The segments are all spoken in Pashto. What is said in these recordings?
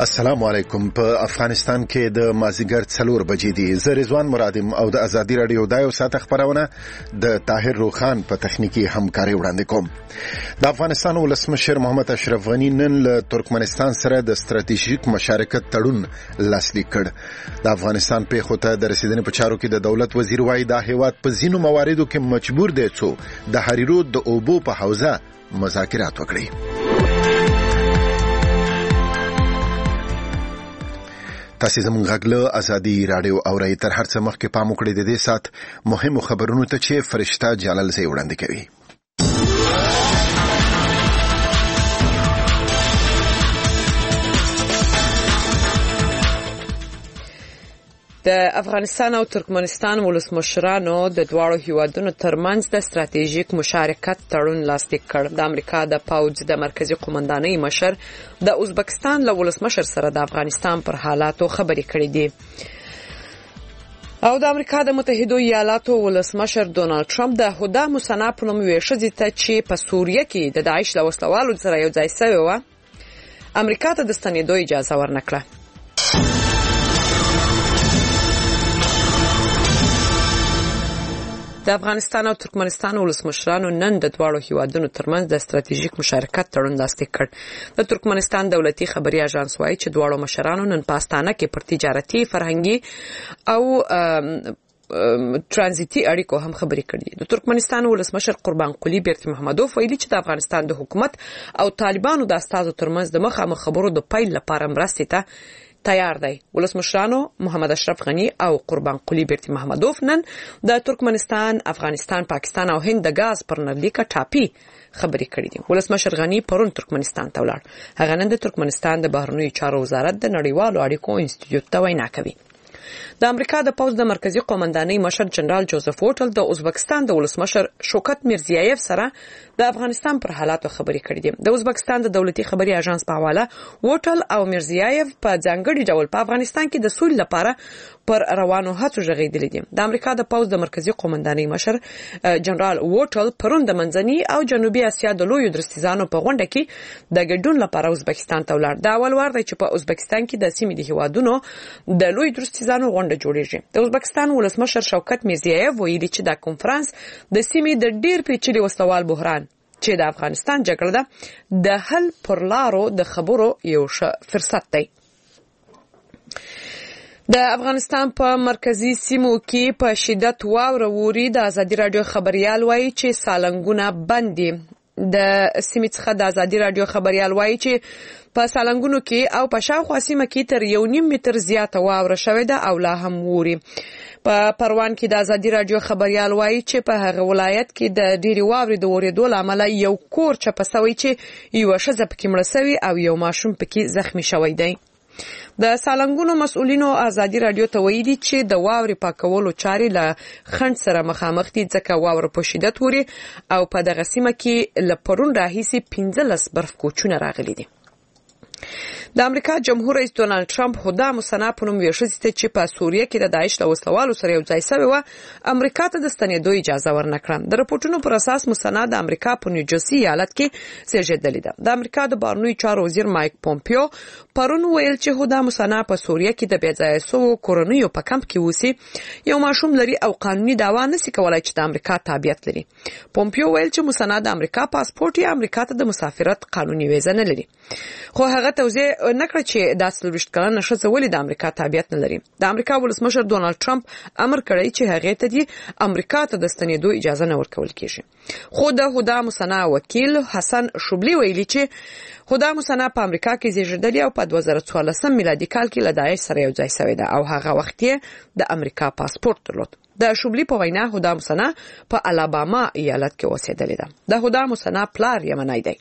السلام علیکم. په افغانستان کې د مازیګر 4 بجې دي. زه رضوان مرادم او د ازادي رادیو د یو ساعت خبرونه د طاهر روخان په تخنیکی همکاري وړاندې کوم. د افغانستان ولسمشر محمد اشرف غنی نن له ترکمنستان سره د ستراتیژیک مشارکت تړون لاسلیک کړ. د افغانستان په خوته د رسیدنې په چارو کې د دولت وزیر وایي دا هیواد په ځینو مواردو کې مجبور دی چې د هریرود د اوبو په حوزه مذاکرات وکړي. تاسو زموږ غږ له ازادي رادیو اورئ. تر هر څه مخکې پام وکړئ د دې سات مهمو خبرونو ته چې فرشته جلال زی وړاندې کوي. د افغانستان او ترکمنستان ولسمشرانو د دواړو هیوادونو ترمنځ د ستراتیژیک مشارکت تړون لاسلیک کړ. د امریکا د پوځ د مرکزی قومندانۍ مشر د ازبکستان له ولسمشر سره د افغانستان پر حالاتو خبرې کړې دي. او د امریکا د متحده ایالاتو ولسمشر ډونالد ټرمپ د هدا مصنع په نوم یوې ښځې ته چې په سوریه کې د داعش له وسلوالو سره یو ځای شوې وه امریکا ته د ستنېدو اجازه ورنکړه. د افغانستان او ترکمنستان ولسمشرانو نن د دواړو هیوادونو ترمنځ د ستراتیژیک مشارکت تړون لاسلیک کړ. د ترکمنستان دولتي خبري اژانس وايي چې دواړو مشرانو نن په استانه کې پر تجارتي، فرهنګي او ترانزیتي اړیکو هم خبرې کړې. د ترکمنستان ولسمشر قربان قلی برتمحمدوف ویلي چې د افغانستان د حکومت او طالبانو د استازو ترمنځ د مخامخ خبرو د پیل لپاره مرستې ته تیار دی. ولسمشرانو محمد اشرف غنی او قربان قلی برتمحمدوف نن د ترکمنستان، افغانستان، پاکستان او هند د غاز پرنلیکه ټاپي خبرې کړې دي. ولسمشر غنی پرون ترکمنستان ته ولاړ. هغه نن د ترکمنستان د بهرنیو چارو وزارت د نړیوالو اړیکو انسټیټیوټ ته وینا کوي. د امریکا د پوځ د مرکزی قومندانۍ مشر جنرال جوزف ووټل د ازبکستان د ولسمشر شوکت میرزیایف سره د افغانستان پر حالاتو خبرې کړې دي. د ازبکستان د دولتي خبري اژانس په حواله ووټل او میرزیایف په ځانګړي ډول په افغانستان کې د سولې لپاره پر روانو هڅو ژغېدلې دي. د امریکا د پوځ د مرکزی قومندانۍ مشر جنرال ووټل پرون د منځني او جنوبي اسیا د لویو درستیزانو په غونډه کې د ګډون لپاره ازبکستان ته ولاړ. دا اول وار دی چې په ازبکستان کې د سیمې د هیوادونو د لویو درستیزانو غونډه جوړیږي. د ازبکستان ولسمشر شوکت میرزیایف ویلي چې دا کنفرانس د سیمې د ډیر پیچلي وسلوال بحران چې د افغانستان جګړه ده د حل پر لارو د خبرو یو ښه فرصت دی. د افغانستان په مرکزی سیمو کې په شدت واوره ووري. د ازادي رادیو خبريال وایي چې سالنګونه بند دي. د سیمې څخه د ازادي رادیو خبريال وایي چې په سالنګونو کې او په شاوخوا سیمه کې تر 1.5 متر زیاته واوره شوې ده او لا هم ووري. په پروان کې د ازادي رادیو خبريال وایي چې په هغه ولایت کې د ډېری واورې د ورېدو لامل یو کور چپه شوی چې یو ښځه پکې مړه شوی او یو ماشوم پکې زخمی شوی دی. د سالنګونو مسؤلینو ازادي رادیو ته ویلي چې د واورې پاکولو چارې له خنډ سره مخامخ دي ځکه واوره په شدت ووري او په دغه سیمه کې له پرون راهیسې 15 برف کوچونه راغلي دي. د امریکا جمهور رئیس ډونالد ټرمپ هدا مصنع په نوم یوه ښځې ته چې په سوریه کې د داعش له وسلوالو سره یو ځای شوې وه امریکا ته د ستنېدو اجازه ورنکړه. د راپورټونو پر اساس مصنع د امریکا په نیوجرسي ایالت کې زیږېدلې ده. د امریکا د بهرنیو چارو وزیر مایک پومپیو پرون ویل چې هدا مصنع په سوریه کې د بې ځایه شوو کورنیو په کمپ کې اوسي، یو ماشوم لري او قانوني دعوا نشي کولای چې د امریکا تابعیت لري. پومپیو ویل چې مصنع د امریکا پاسپورت یا امریکا ته د مسافرت قانوني ویزه نه لري. خو هغه توضیح نکړه چې د 40 کلنه ښځه ولې د امریکا تابعیت نه لري. د امریکا ولسمشر ډونالد ټرمپ امر کړی چې هغه ته د امریکا ته د ستنېدو اجازه نه ورکول کیږي. خو د هدا مصنع وکیل حسن شوبلی ویلي چې هدا مصنع په امریکا کې زیږېدلې او په 2014 میلادي کال کې له داعش سره یو ځای شوې ده او هغه وخت یې د امریکا پاسپورت درلود. د شوبلی په وینا هدا مصنع په الاباما ایالت کې اوسېدلې ده. د هدا مصنع پلار یمنی دی.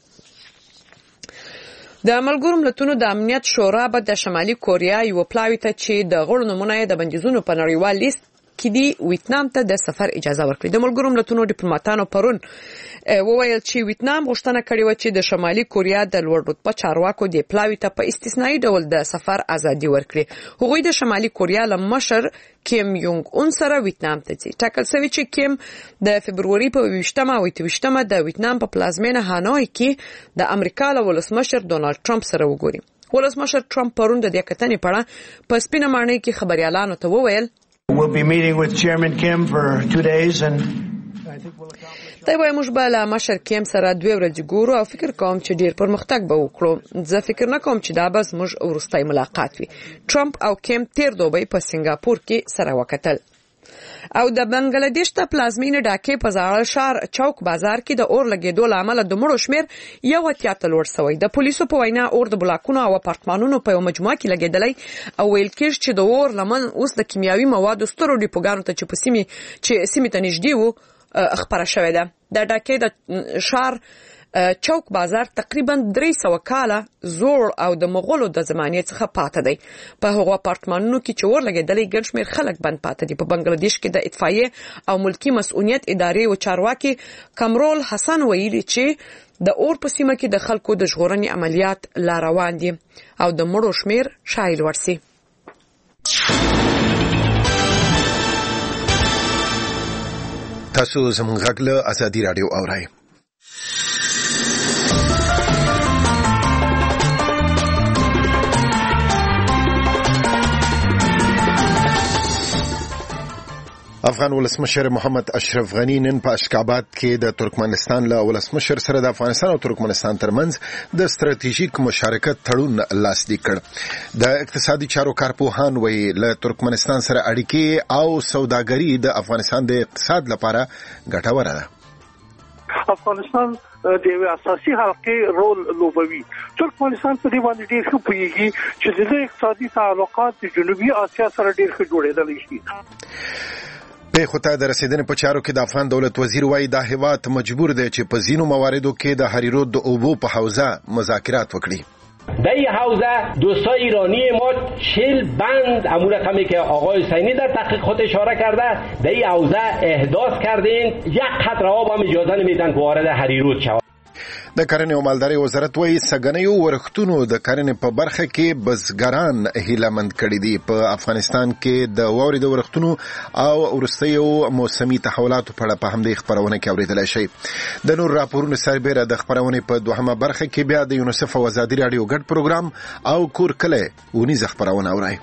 د ملګرو ملتونو د امنیت شورا به د شمالي کوریا یو پلاوی ته چې د غړو نمونه د بندیزونو په نړیوال لیست کې دی ویتنام ته د سفر اجازه ورکړي. د ملګرو ملتونو ډیپلوماټانو پرون وویل چې ویتنام غوښتنه کړې و چې د شمالي کوریا د لوړ رتبه چارواکو د پلاوی ته په استثنایی ډول د سفر ازادي ورکړي. هغوی د شمالي کوریا له مشر کیم یونګ اون سره ویتنام ته ځي. ټاکل شوی چې کیم د فبروري په 28مه او 28مه د ویتنام په پلازمینه هانوی کې د امریکا له ولسمشر ډونالد ټرمپ سره وګوري. ولسمشر ټرمپ پرون د دې کتنې په اړه په سپینه ماڼۍ کې خبريالانو ته وویل We'll be meeting with Chairman Kim for 2 days and I think we'll accomplish. دا وایي موږ به له مشر کیم سره 2 ورځې ګورو او فکر کوم چې ډیر پرمختګ به وکړو. زه فکر نه کوم چې دا به زموږ وروستی ملاقات وي. ټرمپ او کیم تیر دوبی په سنگاپور کې سره وکتل. او د بنگلاديش ته پلازمینه ډاکې په زاړه ښار چوک بازار کې د اور لګېدو لامل د مړو شمیر 1 لوړ شوی. د پولیسو په وینا اور د بلاکونو او اپارتمانونو په یو مجموعه کې لګېدلی او ویل کېږي چې د اور لمن اوس د کیمیاوي موادو سترو ډیپوګانو ته چې سیمې ته نږدې وو خبره شوې ده. د ډاکې د ښار چوک بازار تقریبا 300 کاله زوړ او د مغولو د زمانې څخه پاتې دی. په هغو اپارتمانونو کې چې اور لګېدلی ګڼ شمېر خلک بند پاتې دي. په بنگلاديش کې د اطفائیې او ملکی مسؤلیت ادارې او چارواکي کمرول حسن ویلي چې د اور په سیمه کې د خلکو د ژغورنې عملیات لا روان دي او د مړو شمېر شاید لوړ شي. تاسو زموږ غږ له ازادي رادیو اورئ. افغان ولسمشر محمد اشرف غنی نن په اشکاباد کې د ترکمنستان له ولسمشر سره د افغانستان او ترکمنستان ترمنځ د ستراتیژیک مشارکت تړون لاسلیک کړ. د اقتصادي چارو کارپوهان وایي له ترکمنستان سره اړیکې او سوداګري د افغانستان د اقتصاد لپاره ګټوره ده. افغانستان د یو اساسي حلقې رول لوبوي. ترکمنستان په دې باندې ډېر ښه پوهیږي چې د اقتصادي تعلقات د جنوبي اسیا سره ډېر ښه جوړېدلی شي. په خطه د رسیدنې په چارو کې د افغان دولت وزیر وایي دا هیواد مجبور دی چې په ځینو مواردو کې د هریرود د اوبو په حوزه مذاکرات وکړي. در این حوزه دوستای ایرانی ما 40 بند همون رقمی که آقای حسینی در تحقیق خود اشاره کرده در این حوزه احداث کردین. 1 قطره آب هم اجازه نمیدن که وارد هریرود شود. د کرنې او مالدارۍ وزارت وایي سګنیو ورښتونو د کرنې په برخه کې بزګران هیلهمند کړي دي. په افغانستان کې د واورې د ورښتونو او وروستیو موسمي تحولاتو په اړه په همدې خبرونه کې اورېدلی شئ. د نور راپورونو سربیره د خبرونې په دوهمه برخه کې بیا د یونیسف او ازادي راډیو ګډ پروګرام او کور کلی ونیزه خبرونه اورئ.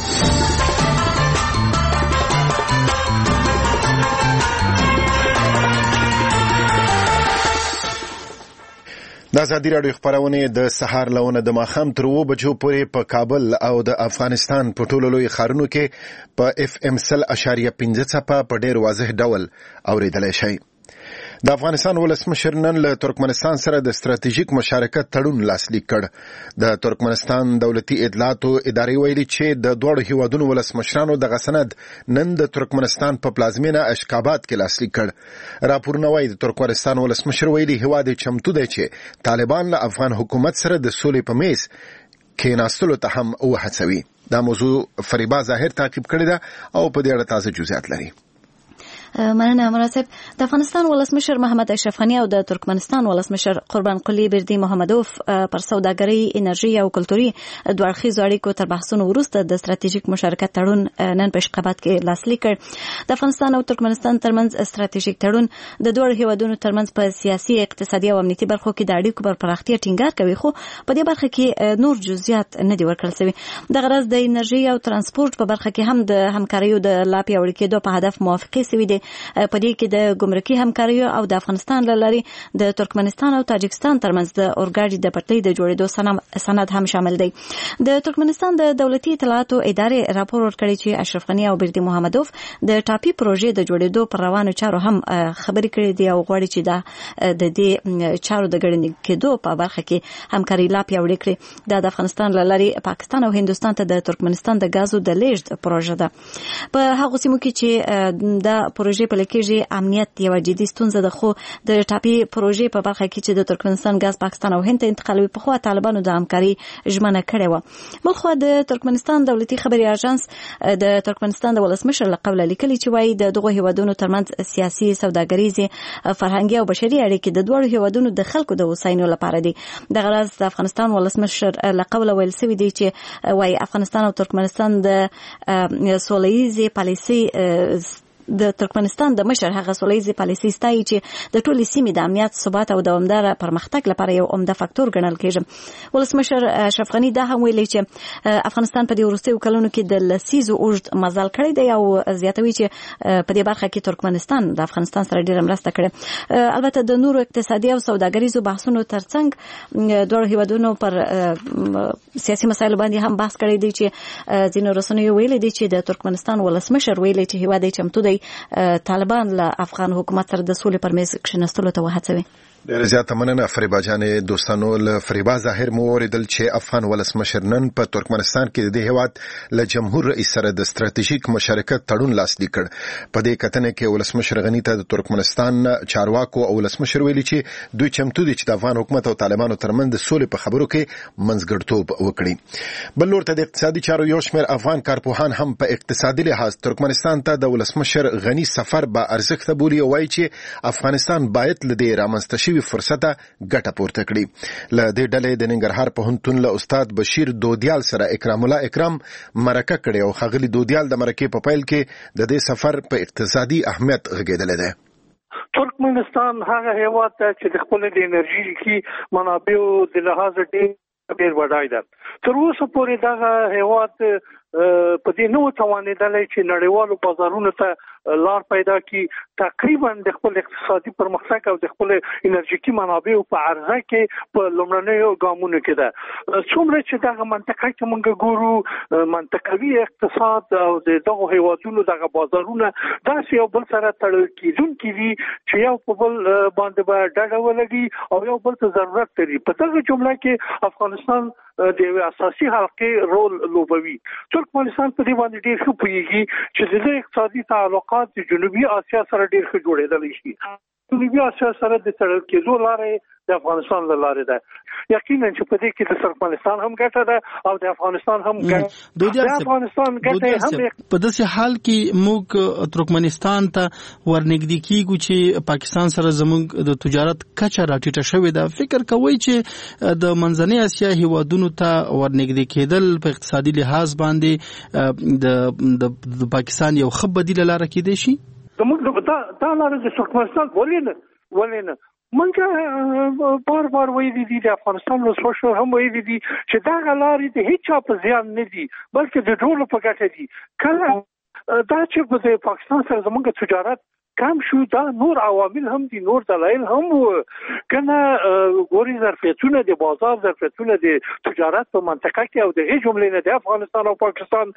د ازادي راډیو خبرونه د سهار لونه د ماخام تر 2 بجو پورې په کابل او د افغانستان په ټولو لوی ښارونو کې په FM 100.5 څپه په ډیر واضح ډول اوریدلای شي. د افغانستان ولسمشر نن له ترکمنستان سره د ستراتیژیک مشارکت تړون لاسلیک کړ. د ترکمنستان دولتي اطلاعاتو ادارې ویلي چې د دوه هیوادونو ولسمشرانو د غسند نن د ترکمنستان په پلازمینه اشکاباد کې لاسلیک کړ. راپورونه وایي د ترکمنستان ولسمشر ویلي هیواد چمتو دی چې طالبان له افغان حکومت سره د سولې په میز کې ناستلو ته هم وهڅوي. دا موضوع فریبا ظاهر تعقیب کړی ده او په دې اړه تازه جزئیات لري. مننه مراتب. د افغانستان ولسمشر محمد اشرف غنی او د ترکمنستان ولسمشر قربان قلی بردی محمدوف پر سوداګرۍ، انرژي او کلتوري دوه اړخیزو اړیکو تر بحثونو وروسته د ستراتیژیک مشارکت تړون نن په اشکاباد کې لاسلیک کړ. د افغانستان او ترکمنستان ترمنځ ستراتیژیک تړون د دوه هیوادونو ترمنځ په سیاسي، اقتصادي او امنیتي برخو کې د اړیکو پر پراختیا ټینګار کوي، خو په دې برخه کې نور جزئیات نه دي ورکړل شوي. د غرض د انرژي او ترانسپورت په برخه کې هم د همکاریو د لا پیاوړي کېدو په هدف موافقې شوي دي. په دې کې د ګمرکي همکاریو او د افغانستان لارې د ترکمنستان او تاجکستان ترمنځ د اورګاډي د پټلۍ د جوړېدو سند هم شامل دی. د ترکمنستان د دولتي اطلاعاتو ادارې راپور ورکړی چې اشرف غنی او بردی محمدوف د ټاپي پروژې د جوړېدو پر روانو چارو هم خبرې کړې دي او غواړي چې د دې چارو د ګړندي کېدو په برخه کې همکاري لا پیاوړې کړي. د افغانستان لارې پاکستان او هندستان ته د ترکمنستان د غازو د لیږد پروژه ده. په هغه سیمو کې چې د پروژې په کېږي امنیت یو جدي ستونزه ده، خو د ټاپي پروژې په برخه کې چې د ترکمنستان غاز پاکستان او هند ته انتقالوي په خوا طالبانو د همکاري ژمنه کړې و. بل خو د ترکمنستان دولتي خبري اژانس د ترکمنستان د ولسمشر له قوله لیکلي چې وايي د دغه هیوادونو ترمنځ سیاسي، سوداګریزي، فرهنګي او بشري اړیکې د دوه هیوادونو د خلکو د وساینو لپاره دي. د غرض د افغانستان ولسمشر له قوله ویل سوي دي چې وايي افغانستان او ترکمنستان د سوله‌ییزې پالیسي د ترکمنستان د مشر هغه سولهییزې پالیسي ستایي چې د ټولې سیمې د امنیت، ثبات او دوامداره پرمختګ لپاره یو عمده فاکتور ګڼل کېږي. ولسمشر اشرف غني دا هم ویلي چې افغانستان په دې وروستیو کلونو کې د لسیزو اوږد مزل کړی دی او زیاتوي چې په دې برخه کې ترکمنستان د افغانستان سره ډېره مرسته کړې. البته د نورو اقتصادي او سوداګریزو بحثونو ترڅنګ دواړو هیوادونو پر سیاسي مسایلو باندې هم بحث کړی دی چې ځینو رسنیو ویلي دي چې د ترکمنستان ولسمشر ویلي چې هیواد یې چمتو دی طالبان له افغان حکومت سره د سولې پر میز کښېنستلو ته وهڅوي. ډېر زیات مننه فریبا جانې. دوستانو له فریبا ظاهر مو اوریدل چې افغان ولسمشر نن په ترکمنستان کې د هیواد له جمهور رئیس سره د ستراتیژیک مشارکت تړون لاسلیک کړ. په دې کتنه کې ولسمشر غني ته د ترکمنستان چارواکو او ولسمشر ویلي چې دوی چمتو دي چې د افغان حکومت او طالبانو ترمنځ د سولې په خبرو کې منځګړیتوب وکړي. بل لور ته د اقتصادي چارو یو شمېر افغان کارپوهان هم په اقتصادي لحاظ ترکمنستان ته د ولسمشر غني سفر با ارزښت بولي او وایي چې افغانستان باید له دې رامنځته فرصته ګټه پورته کړي. له دې ډلې د ننګرهار پوهنتون له استاد بشیر دودیال سره اکرام الله اکرام مرکه کړې او ښاغلي دودیال د مرکې په پیل کې د دې سفر په اقتصادي اهمیت غږېدلی دی. ترکمنستان هغه هیواد چې د خپل د انرژي منابعو د لحاظ ډېر وډای ده. تر اوسه پورې دغه هیواد په دې نو توانېدلی چې نړیوالو بازارونو ته لار پیدا کی تقریبا د خپل اقتصادي پرمختګ او د خپل انرژیکي منابعو په عرضه کې په لومړنیو ګامونو کې ده. څومره چې دغه منطقه کې موږ ګورو منطقوي اقتصاد او دغه هیوادونو دغه بازارونه داسې یو بل سره تړل کېدونکي دي چې یو په بل باندې به ډډه ولګي او یو بل ته ضرورت لري. په دغه جمله کې افغانستان د یو اساسي حلقې رول لوبوي. ترکمنستان په دې باندې ډېر ښه پوهیږي چې د اقتصادي تعلقات د جنوبي اسیا سره ډېر ښه جوړېدلی شي. جنوبي اسیا سره د تړل کېدو لارې د افغانستان له لارې ده. یقینا چې په دې کې د ترکمنستان هم ګټه ده او د افغانستان هم ګټه. د افغانستان ګټه هم په داسې حال کې موږ ترکمنستان ته ورنږدې کیږو چې پاکستان سره زموږ د تجارت کچه راټیټه شوې ده. فکر کوئ چې د منځنۍ اسیا هیوادونو ته ورنږدې کېدل په اقتصادي لحاظ باندې د پاکستان یو ښه بدیله لاره کېدای شي؟ دا لاره د ترکمنستان ولې نه موږ بار ویلي دي د افغانستان ولسمشر هم ویلي دي چې دغه لارې د هیچا په زیان نه دي بلکې د ټولو په ګټه دي. کله دا چې په پاکستان سره زموږ تجارت کم شو دا نور عوامل هم دي، نور دلایل هم کنه ګوري ظرفیتونه د بازار، ظرفیتونه د تجارت په منطقه کې او د هیڅ جملې نه د افغانستان او پاکستان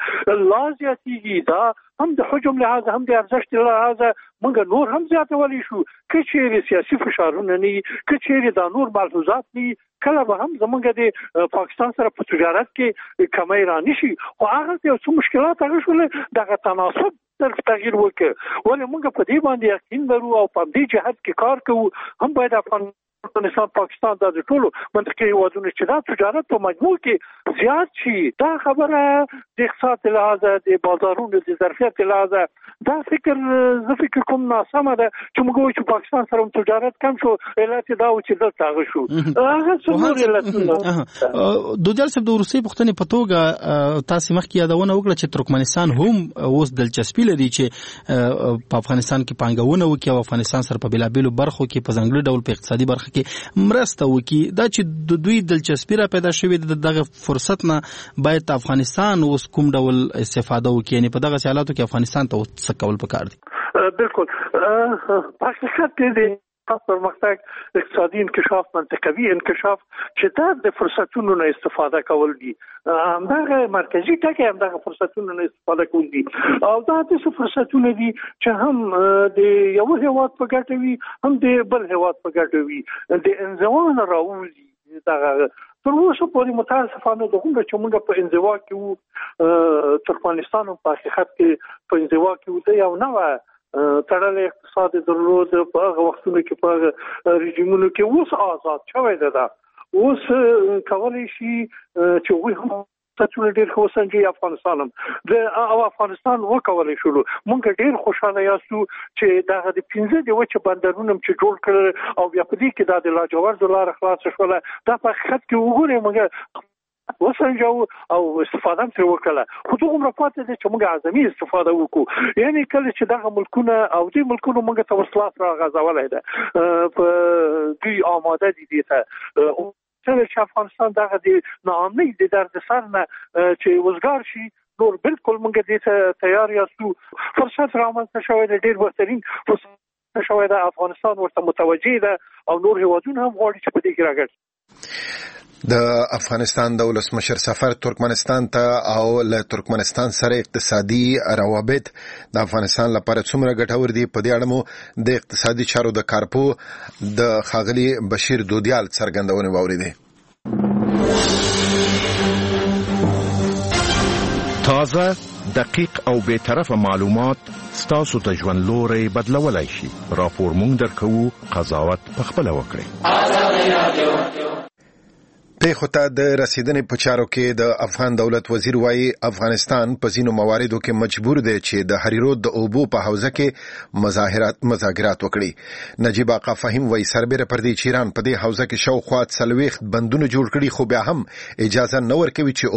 لازمي دا هم د حجم لحاظ هم د ارزښت لحاظ موږ نور هم زیاتولی شو. که چیرې سیاسي فشارونه نه که چیرې دا نور ملحوظات نه کله به هم زمونږ د پاکستان سره په تجارت کې کمی رانه شي. خو هغه یو څه مشکلات هغه شول دغه تناسب تغییر وکړ. ولې موږ په دې باندې یقین لرو او په دې جهت کې کار کوو. هم باید افغانستان پاکستان د ټولو منطقي هیوادونو چې دا تجارت په مجموع کې زیات شي. دا خبره د اقتصاد لحاظ د بازارونو د ظرفیت لحاظ دا زه فکر کوم ناسمه ده چې موږ وایو چې پاکستان سره تجارت کم شو، علت دا و چې دلته هغه شو. هغه څه علتونه دوجال صاحب د روسي پښتنې په توګه تاسو مخکې یادونه وکړه چې ترکمنستان هم اوس دلچسپي لري چې په افغانستان کې پانګونه وکړي او افغانستان سره په بېلابېلو برخو کې په ځانګړي ډول په اقتصادي برخه کې مرسته وکړي. دا چې د دوی دلچسپي را پیدا شوې دغه فرصت نه باید افغانستان اوس کوم ډول استفاده وکړي، یعنی په دغه حالاتو کې افغانستان ته څه کول پکار دي؟ بالکل په حقیقت کې پرمختګ اقتصادي انکشاف، منطقوي انکشاف چې دا د فرصتونو نه استفاده کول دي. همدغه مرکزی ټکی همدغه فرصتونو نه استفاده کول دي او دا د فرصتونو دي چې هم د یو هیواد په ګټه وي هم د بل هیواد په ګټه وي. د انزوا راوړي دغه تر اوسه پورې متاسفانه دغه چې موږ په انزوا کې وو، ترکمنستان په حقیقت کې په انزوا کې وو. د یو نوې تړلې اقتصاد درلود په هغه وختونو کې په هغه رژیمونو کې اوس آزاد شوی ده. اوس کولی شي چې وي هم تاسو ډېر خو څنګه افغانستان د افغانستان وکولای شو. مونږ ډېر خوشاله یاستو چې دغه د 15 د وچه بندرونو چې جوړ کړل او بیا په دې کې د لاجورد دلار خلاص شول. دا په حقیقت کې وګورئ موږ وسنجو او استفاده تر وکړه خو دغه مرفات دي چې موږ اعظمي استفاده وکړو یعنی کله چې دغه ملکونه او دې ملکونو موږ ته وسلات را غځولای ده په دوی آماده دي ته چې افغانستان دغه د ناامنۍ د درد سر نه چې وزګار شي نور بالکل موږ دې ته تیار یاستو فرصت رامنځته شوی دی ډېر بهترین فرصت شوی دی افغانستان ورته متوجه ده او نور هیوادونه هم غواړي چې په دې کې راګرځي د افغانستان د ولسمشر سفر ترکمنستان ته او له ترکمنستان سره اقتصادي روابط د افغانستان لپاره څومره ګټور دي په دې اړه مو د اقتصادي چارو د کارپو د ښاغلي بشیر دودیال څرګندونه واوریده. تازه دقیق او به طرفه معلومات ستاسو ته ژوند لوري بدلولای شي. راپور مونږ درکو، قضاوت پخپله وکړئ. پیښو ته د رسیدنې په چارو کې د افغان دولت وزیر وایي افغانستان په ځینو مواردو کې مجبور دی چې د هریرود د اوبو په حوزه کې مذاکرات وکړي. نجیب آقا فهیم وایي سربېره پر دې چې ایران په دې حوزه کې شاوخوا 40 بندونه جوړ کړي خو بیا هم اجازه نه ورکوي چې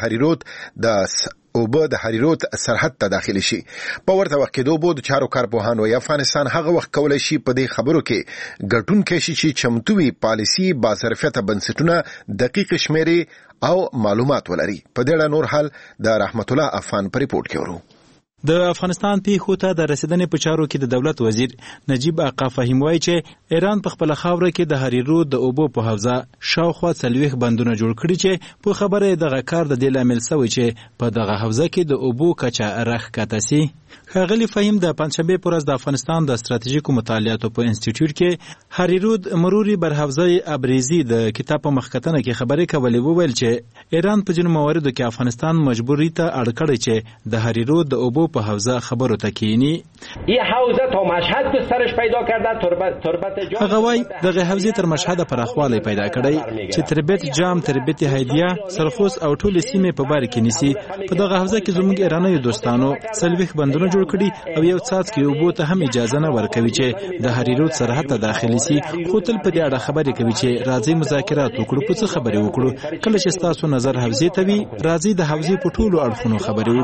اوبه د هریرود سرحد ته داخلي شي. په ورته وخت کې د اوبو د چارو کارپوهان وایي افغانستان هغه وخت کولی شي په دې خبرو کې ګټونکی شي چې چمتو وي پالیسي باظرفیته بنسټونه دقیق شمیرې او معلومات ولري. په دې اړه نور حال د رحمت الله افغان په ریپورت کې ورو. د افغانستان پیښو ته د رسیدنې په چارو کې د دولت وزیر نجیب آقا فهیم وایي چې ایران په خپل خاوره کې د هریرود د اوبو په حوزه شاوخوا 40 بندونه جوړ کړي چې په خبره دغه کار د دې لامل شوی چې په دغه حوزه کې د اوبو کچه راښکته سي. ښاغلي فهیم د پنځشنبه پر ورځ د افغانستان د ستراتیژیکو مطالعاتو په انسټیټیوټ کې هریرود مروري بر حوزه ابریزي د کتاب په مخکتنه کې خبرې کولې وویل چې ایران په ځینو مواردو کې افغانستان مجبوری ته اړ کړی چې د هریرود د اوبو په حوزه خبرو تکینی. این حوزه تا مشهد گسترش پیدا کرده. تربت جام هغه وای دغه حوزه تر مشهد پراخوالی پیدا کړی چې تربت جام، تربت هیدیه، سرخوس او ټول سیمه په بار کې نیسی. په دغه حوزه کې زموږ ایراني دوستانو 40 بندونه جوړ کړي او یو څاڅکی اوبو ته هم اجازه نه ورکوي چې د هریرود سرحد ته داخلي سي. خو تل په دې اړه خبرې کوي چې راځي مذاکرات وکړو. په څه خبرې وکړو؟ کله چې تاسو نظر حوزه ته وي راځي د حوزه په ټولو اړخونو خبرې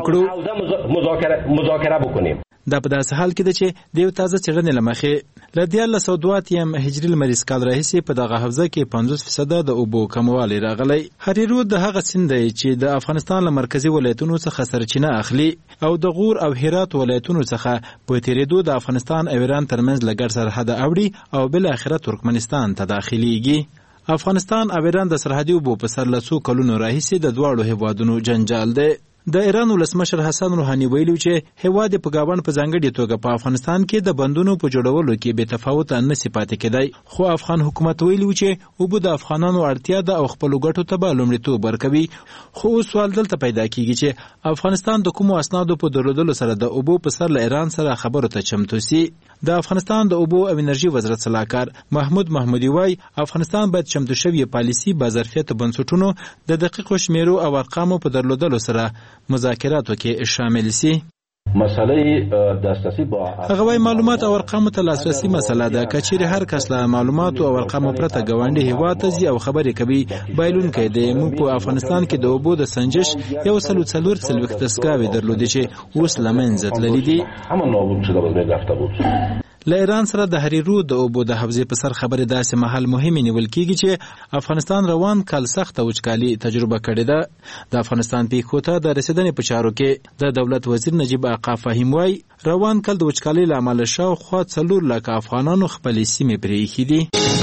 وکړو. مذاکره بکنیم. دا په داسې حال کې ده چې د یو تازه څېړنې له مخې له 1902 هجري لمریز کال راهیسې په دغه حوزه کې 50% د اوبو کموالی راغلی. هریرود د هغه سیند دی چې د افغانستان له مرکزي ولایتونو څخه سرچینه اخلي او د غور او هرات ولایتونو څخه په تیریدو د افغانستان او ایران ترمنځ له ګډ سرحد اوړي او بل اخره ترکمنستان ته داخليږي. افغانستان او ایران د سرحدي اوبو په سر له څو کلونو راهیسې د دواړو هیوادونو جنجال دی. د ایران ولسمشر حسن روحاني ویلي چې هیواد په ګاونډ په ځانګړي توګه په افغانستان کې د بندونو په جوړولو کې بې تفاوته نه سي پاتې کېدی. خو افغان حکومت ویلي چې اوبه د افغانانو اړتیا ده او خپلو ګټو ته به لومړیتوب ورکوي. خو اوس سوال دلته پیدا کیږي چې افغانستان د کومو اسنادو په درلودلو سره د اوبو په سر له ایران سره خبرو ته چمتو سي. د افغانستان د اوبو او انرژي وزارت صلاحکار محمود محمودي وای افغانستان باید چمتو شوی پالیسي باظرفیت بنسټونو د دقیقو شمیرو او ارقامو په درلودلو سره مذاکراتو کې شامل سي. مسئله دسترسی با هغه وای معلومات او ارقامو ته لاسرسي مسله ده. کچېر هر کس له معلومات او ارقامو پرته ګاونډي هیواد ته ځي او خبرې کوي بایلون کې د مو په افغانستان کې د اوبو د سنجش یو سلور تسکاوي درلودي چې اوس لمنځه تللي دي. همون نابود شده بود رفته بود. له ایران سره د هریرود د اوبو د حوزې په سر خبرې داسې محل مهمه نیول کیږي چې افغانستان روان کال سخت وچکالي تجربه کړې ده. د افغانستان پیښو ته د رسیدنې په چارو کې د دولت وزیر نجیب آقا فهیم وای روان کال د وچکالي له امله شاوخوا 4 لک افغانانو خپل سیمې پرېښې دي.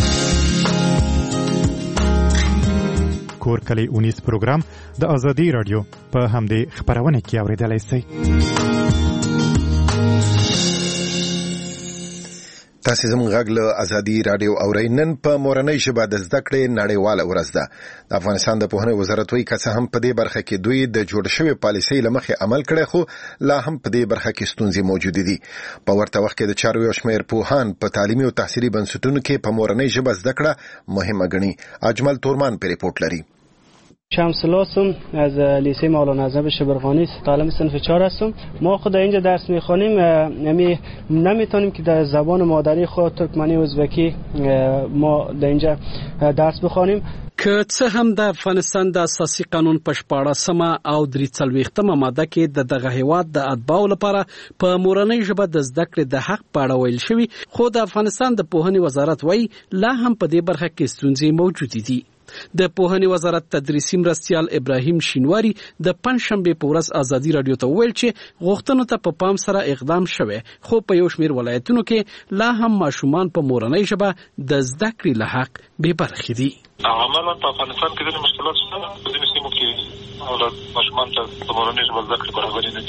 کور کلی اونیس پروګرام د ازادي رادیو په همدې خبرونه کې اوریدلای شئ. تاسو زموږ غږ له ازادي رادیو اورینن په مورنۍ ژبه د زده کړې نړیواله ورځ ده. د افغانستان د پوهنې وزارت وایي که څه هم په دې برخه کې دوی د جوړ شوی پالیسۍ له مخې عمل کړی خو لا هم په دې برخه کې ستونزې موجود دي. په ورته وخت کې د چارو یو شمېر پوهان په تعلیمي او تحصیلي بنسټونو کې په مورنۍ ژبه زده کړه مهمه ګڼي. اجمل تورمان په ریپورت لري. شمس الله هستم، از لیسه مولانا اعظم شبرغانی، طالب صنف 4 هستم. ما خود اینجا درس میخوانیم، نمیتونیم که در زبان مادری خود ترکمنی و ازبکی ما در اینجا درس بخوانیم. که څه هم د افغانستان د اساسي قانون په 14مه او 43مه ماده کې دغه هیواد د اتباعو لپاره په مورنۍ ژبه د زده کړې د حق په اړه ویل شوی، خو د افغانستان د پوهنې وزارت وایي لا هم په دې برخه کې ستونزې موجودې دي. د پوهنې وزارت تدریسي مرستیال ابراهیم شینواری د پنځشنبه په ورځ ازادي رادیو ته ویل چې غوښتنو ته په پام سره اقدام شوی، خو په یو شمېر ولایتونو کې لا هم ماشومان په مورنۍ ژبه د زده کړې له حق بې برخې دي. عملاً په افغانستان کې ځینې مشکلات شته، په ځینې سیمو کې اولاد ماشومان ته په مورنۍ ژبه زده کړې برابرې نه دي.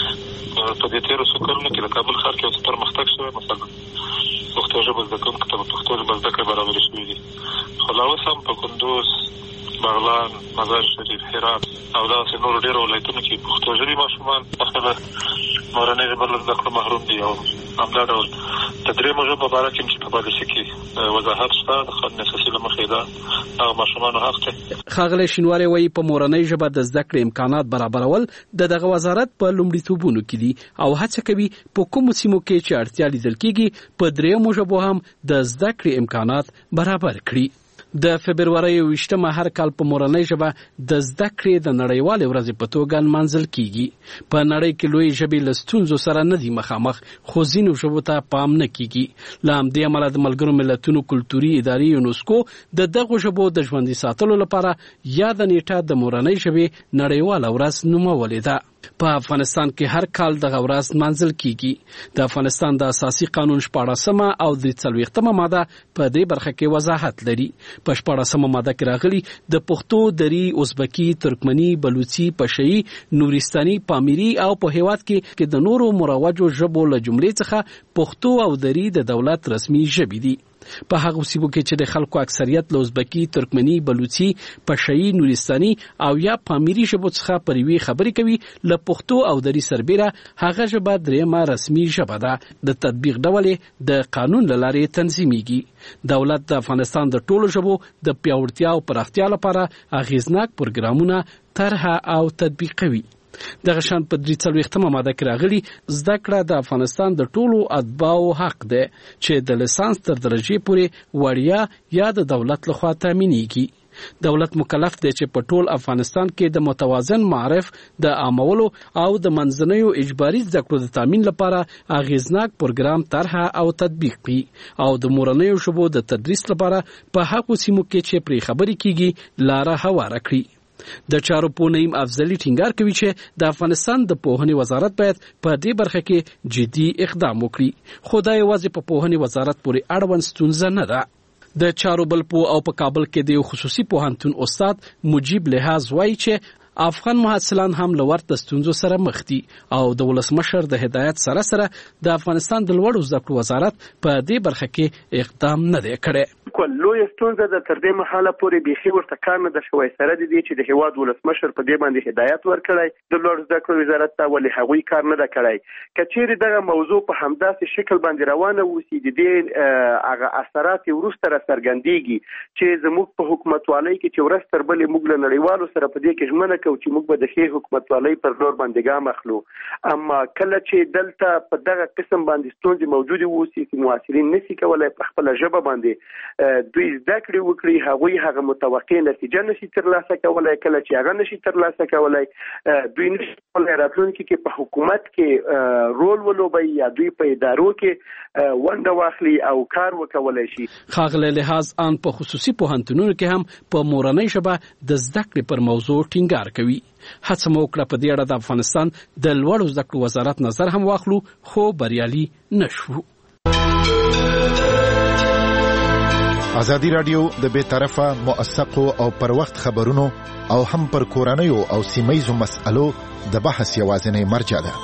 په دې تېرو څو کلونو کې د کابل ښار کې اوس پرمختګ شوی، مثلا پښتو ژبه زده کوونکو ته په پښتو ژبه زده کړې برابرې شوې دي. خو لا اوس هم په کندوز، بغلان، مزار شریف، هرات او داسې نورو ډېرو ولایتونو کې پښتو ژبې ماشومان په خپله مورنۍ ژبه له زده کړو محروم دي. او همدا ډول د درېیمو ژبو په باره کې چې په پالیسي کې وضاحت شته، د قانون اساسي له مخې دا هغه ماشومانو حق دی. ښاغلی شینواری وایي په مورنۍ ژبه د زده کړې امکانات برابرول د دغه وزارت په لومړیتوبونو کې دي او هڅه کوي په کومو سیمو کې چې اړتیا لیدل کېږي په درېیمو ژبو هم د زده کړې امکانات برابر کړي. د فبرورۍ 28مه هر کال په مورنۍ ژبه د زده کړې د نړیوالې ورځې په توګه نمانځل کیږي. په نړۍ کې لوی ژبې له ستونزو سره نه دي مخامخ، خو ځینو ژبو ته پام نه کیږي. له همدې امله د ملګرو ملتونو کلتوري ادارې یونسکو د دغو ژبو د ژوندي ساتلو لپاره یاده نیټه د مورنۍ ژبې نړیواله ورځ نومولې ده. په افغانستان کې هر کال دغه ورځ نمانځل کیږي. د افغانستان د اساسي قانون 14مه او 43مه ماده په دې برخه کې وضاحت لري. په 14مه ماده کې راغلي د پښتو، دری، ازبکی، ترکمنی، بلوچي، پشهي، نورستاني، پامیري او په هیواد کې د نورو مروجو ژبو له جملې څخه پښتو او دری د دولت رسمي ژبې دي. په هغه سیمو کې چې د خلکو اکثریت له ازبکی، ترکمنی، بلوچي، پشهي، نورستاني او یا پامیري ژبو څخه پر یوې خبرې کوي، له پښتو او دری سربېره هغه ژبه درېیمه رسمي ژبه ده. د تطبیق ډول د قانون له لارې تنظیمیږي. دولت د افغانستان د ټولو ژبو د پیاوړتیا او پراختیا لپاره اغیزناک پروګرامونه طرح او تطبیق کوي. دغه شان په 43مه ماده کې راغلي زده کړه د افغانستان د ټولو اتباعو حق دی چې د لیسانس تر درجې پورې وړیا یا د دولت لخوا تامینېږي. دولت مکلف دی چې په ټول افغانستان کې د متوازن معرف د عامولو او د منځنیو اجباري زده کړو د تامین لپاره اغیزناک پروګرام طرح او تطبیق کړي او د مورنیو ژبو د تدریس لپاره په هغو سیمو کې چې پرې خبرې کیږي لاره هواره کړي. د چارو پوه نعیم افضلي ټینګار کوي چې د افغانستان د پوهنې وزارت باید په دې برخه کې جدي اقدام وکړي، خو دا یوازې په پوهنې وزارت پورې اړوند ستونزه نه ده. د چارو بل پوه او په کابل کې د یو خصوصي پوهنتون استاد مجیب لحاظ وایي چې افغان محصلان هم له ورته ستونزو سره مخ دي او د ولسمشر د هدایت سره سره د افغانستان د لوړو زده کړو وزارت په دې برخه کې اقدام نه دی کړی. لویه ستونزه د تر دې مهاله پورې بیخي ورته کار نه ده شوی، سره د دې چې د هیواد ولسمشر په دې باندې هدایت ورکړی د لوړو زده کړو وزارت ته، ولې هغوی کار نه ده کړی. که چیرې دغه موضوع په همداسې شکل باندې روانه اوسي، د دې هغه اثرات وروسته راڅرګندېږي چې زموږ په حکومتوالۍ کې چې ورځ تر بلې موږ له نړیوالو سره په دې کې ژمنه کوو چې موږ به د ښې حکومتوالۍ پر لور باندې ګام اخلو. اما کله چې دلته په دغه قسم باندې ستونزې موجودې اوسي چې محصلین نشي کولی په خپله ژبه باندې دوی زده کړې وکړي، هغوی هغه متوقع نتیجه نشي ترلاسه کولی. کله چې هغه نشي ترلاسه کولی، دوی نشي کولی راتلونکي کې په حکومت کې رول ولوبوي یا دوی په ادارو کې ونډه واخلي او کار وکولی شي. ښاغلی لحاظ ان په خصوصي پوهنتونونو کې هم په مورنۍ ژبه د زده کړې پر موضوع ټینګار کوي. هڅه مو وکړه په دې اړه د افغانستان د لوړو زده کړو وزارت نظر هم واخلو، خو بریالي نشو. ازادي رادیو د بې طرفه، موثقو او پر وخت خبرونو او هم پر کورنیو او سیمه‌یزو مسألو د بحث یوازینی مرجع ده.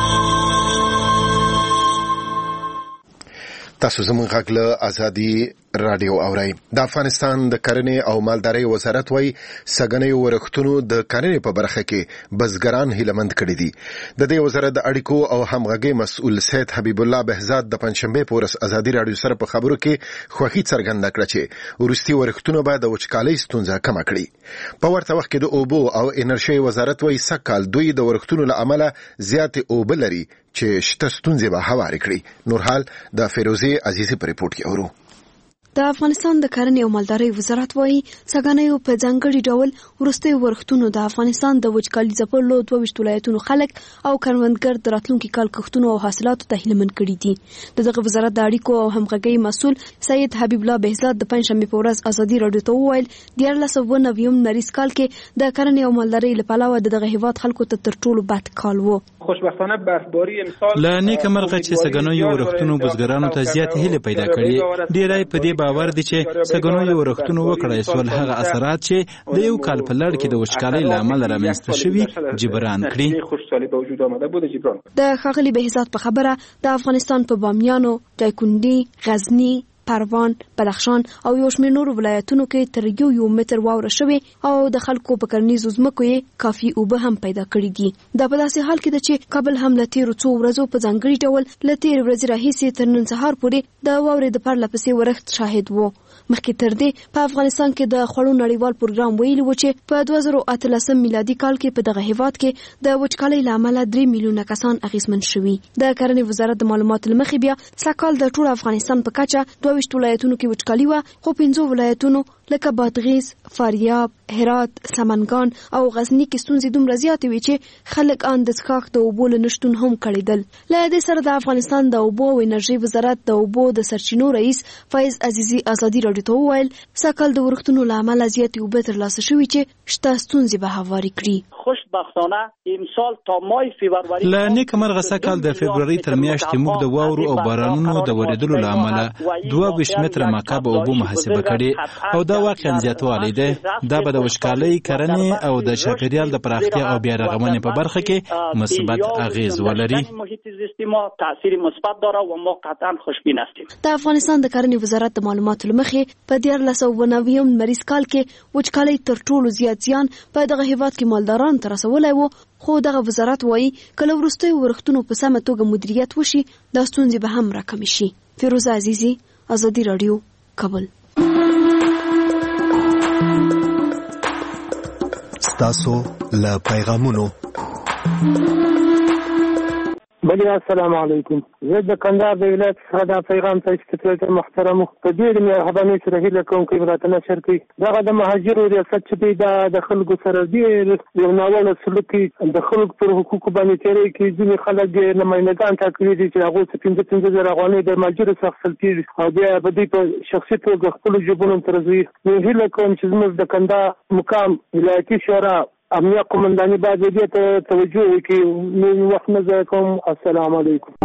تاسو زموږ غږ له ازادي رادیو اوري. د افغانستان د کرنې او مالدارۍ وزارت وايي سګنیو ورښتونو د کرنې په برخه کې بزګران هیلمند کړي دي. د دې وزارت د اړیکو او همغږي مسؤل سید حبیب الله بهزاد د پنځشنبه په ورځ ازادي رادیو سره په خبرو کې خوښي څرګنده کړه چې ورستي ورښتونو به د وچکالۍ ستونزه کم کړي. په ورته وخت کې د اوبو او انرژي وزارت وايي سکهال دوی د ورښتونو له امله زیات اوبه لري چې شته ستونزې به هوارې کړي. نور حال د فیروزي عزیزي په ریپورت کې اورو. د افغانستان د کرنې او مالدارۍ وزارت وايي سګنیو په ځانګړي ډول ورستي ورښتونو د افغانستان د وچکالي ځپلو 22 ولایتونو خلک او کروندګر د راتلونکي کال کښتونو او حاصلاتو ته هیلمن کړي دي. دغه وزارت د اړیکو او همغږي مسؤل سید حبیب الله بهزاد د پنځشنبه په ورځ ازادي رادیو ته وویل 1990 نریس کال کې د کرنې او مالدارۍ لپاره دغه هیواد خلکو ته تر ټولو بد کال وو. خوشبختانه برفباری امسال لا نیک مرغه چې سګنیو ورښتونو بزګرانو ته زیات هیله پیدا کړي. ډیرای په دې باور دي چې سګنیو ورښتونو وکړای سول هغه اثرات چې د یو کال په لړ کې د وچکالۍ لامل رامنځته شوي جبران کړي. د ښاغلي بهزاد په خبره د افغانستان په بامیانو، دایکنډي، غزني، پروان، بدخشان او یو شمېر نور ولایتونو کې تر یو متر واوره شوې او د خلکو په کرنیزو ځمکو یې کافي اوبه هم پیدا کړي دي. دا په داسې حال کې ده چې کابل هم له تیرو څو ورځو په ځانګړي ډول له تېرې ورځې راهیسې تر نن سهار پورې د واورې د پرله پسې ورښت شاهد وو. مخکې تر دې په افغانستان کې د خوړو نړیوال پروګرام ویلي و چې په 2018 میلادي کال کې په دغه هیواد کې د وچکالۍ له امله 3 میلیونه کسان اغېزمن شوي. د کرنې وزارت د معلوماتو له مخې بیا سږکال د ټول افغانستان په کچه 22 ولایتونو کې وچکالي وه، خو 15 ولایتونو لکه بادغیس، فاریاب، هرات، سمنګان او غزني کې ستونزې دومره زیاتې وې چې خلک ان د څښاک د اوبو له نشتون هم کړېدل. له دې سره د افغانستان د اوبو او انرژي وزارت د اوبو د سرچینو رئیس فیض عزیزي ازادي رادیو ته وویل سږکال د ورښتونو له امله زیاتې اوبه ترلاسه شوي چې شته ستونزې به هوارې کړي. خوشبختانه امسال تا مای فبرवरी لا نیک مرغه سکهال د فبرवरी تر میاشتې موږ د واورو او بارانونو د ورېدلو له امله 22 متره مکعب اوبه محاسبه کړي او دا واقعا زیاتوالی دی. دا به د وچکالۍ، کرنې او د چاپیریال د پراختیا او بیا رغونې په برخه کې مثبت اغیز ولري. د افغانستان د کرنې وزارت د معلوماتو له مخې په 1990 مریض کال کې وچکالۍ تر ټولو زیات زیان په دغه هیواد کې مالداران ته رسولی وو، خو دغه وزارت وایي کله وروستیو ورښتونو په سمه توګه مدیریت وشي دا ستونزې به هم راکمې شي. فیروزه عزیزي، ازادي رادیو، کابل. ستاسو له پیغامونو بلی السلام علیکم. زه د کندهار د ولایت څخه دا پیغام ته استقلال محترم په ډېر مهربانۍ سره هیله کوم چې راته نشر کړي. دغه د مهاجرو ریاست چې دی د خلکو سره ډېر یو ناوړه سلوک کوي، د خلکو پر حقوقو باندې تېری کوي. ځینې خلک نمایندګان ټاکلي دي چې هغوی څه 15,000 افغانۍ د مهاجرو څخه اخیستل کېږي او بیا به دوی په شخصي توګه خپلو جېبونو ته رسوي. نو هیله کوم چې زموږ د کندهار مقام ولایتي شورا امنیه قومنداني باید دې ته توجه وکړي. نو وخت نه ضایع کوم. السلام علیکم.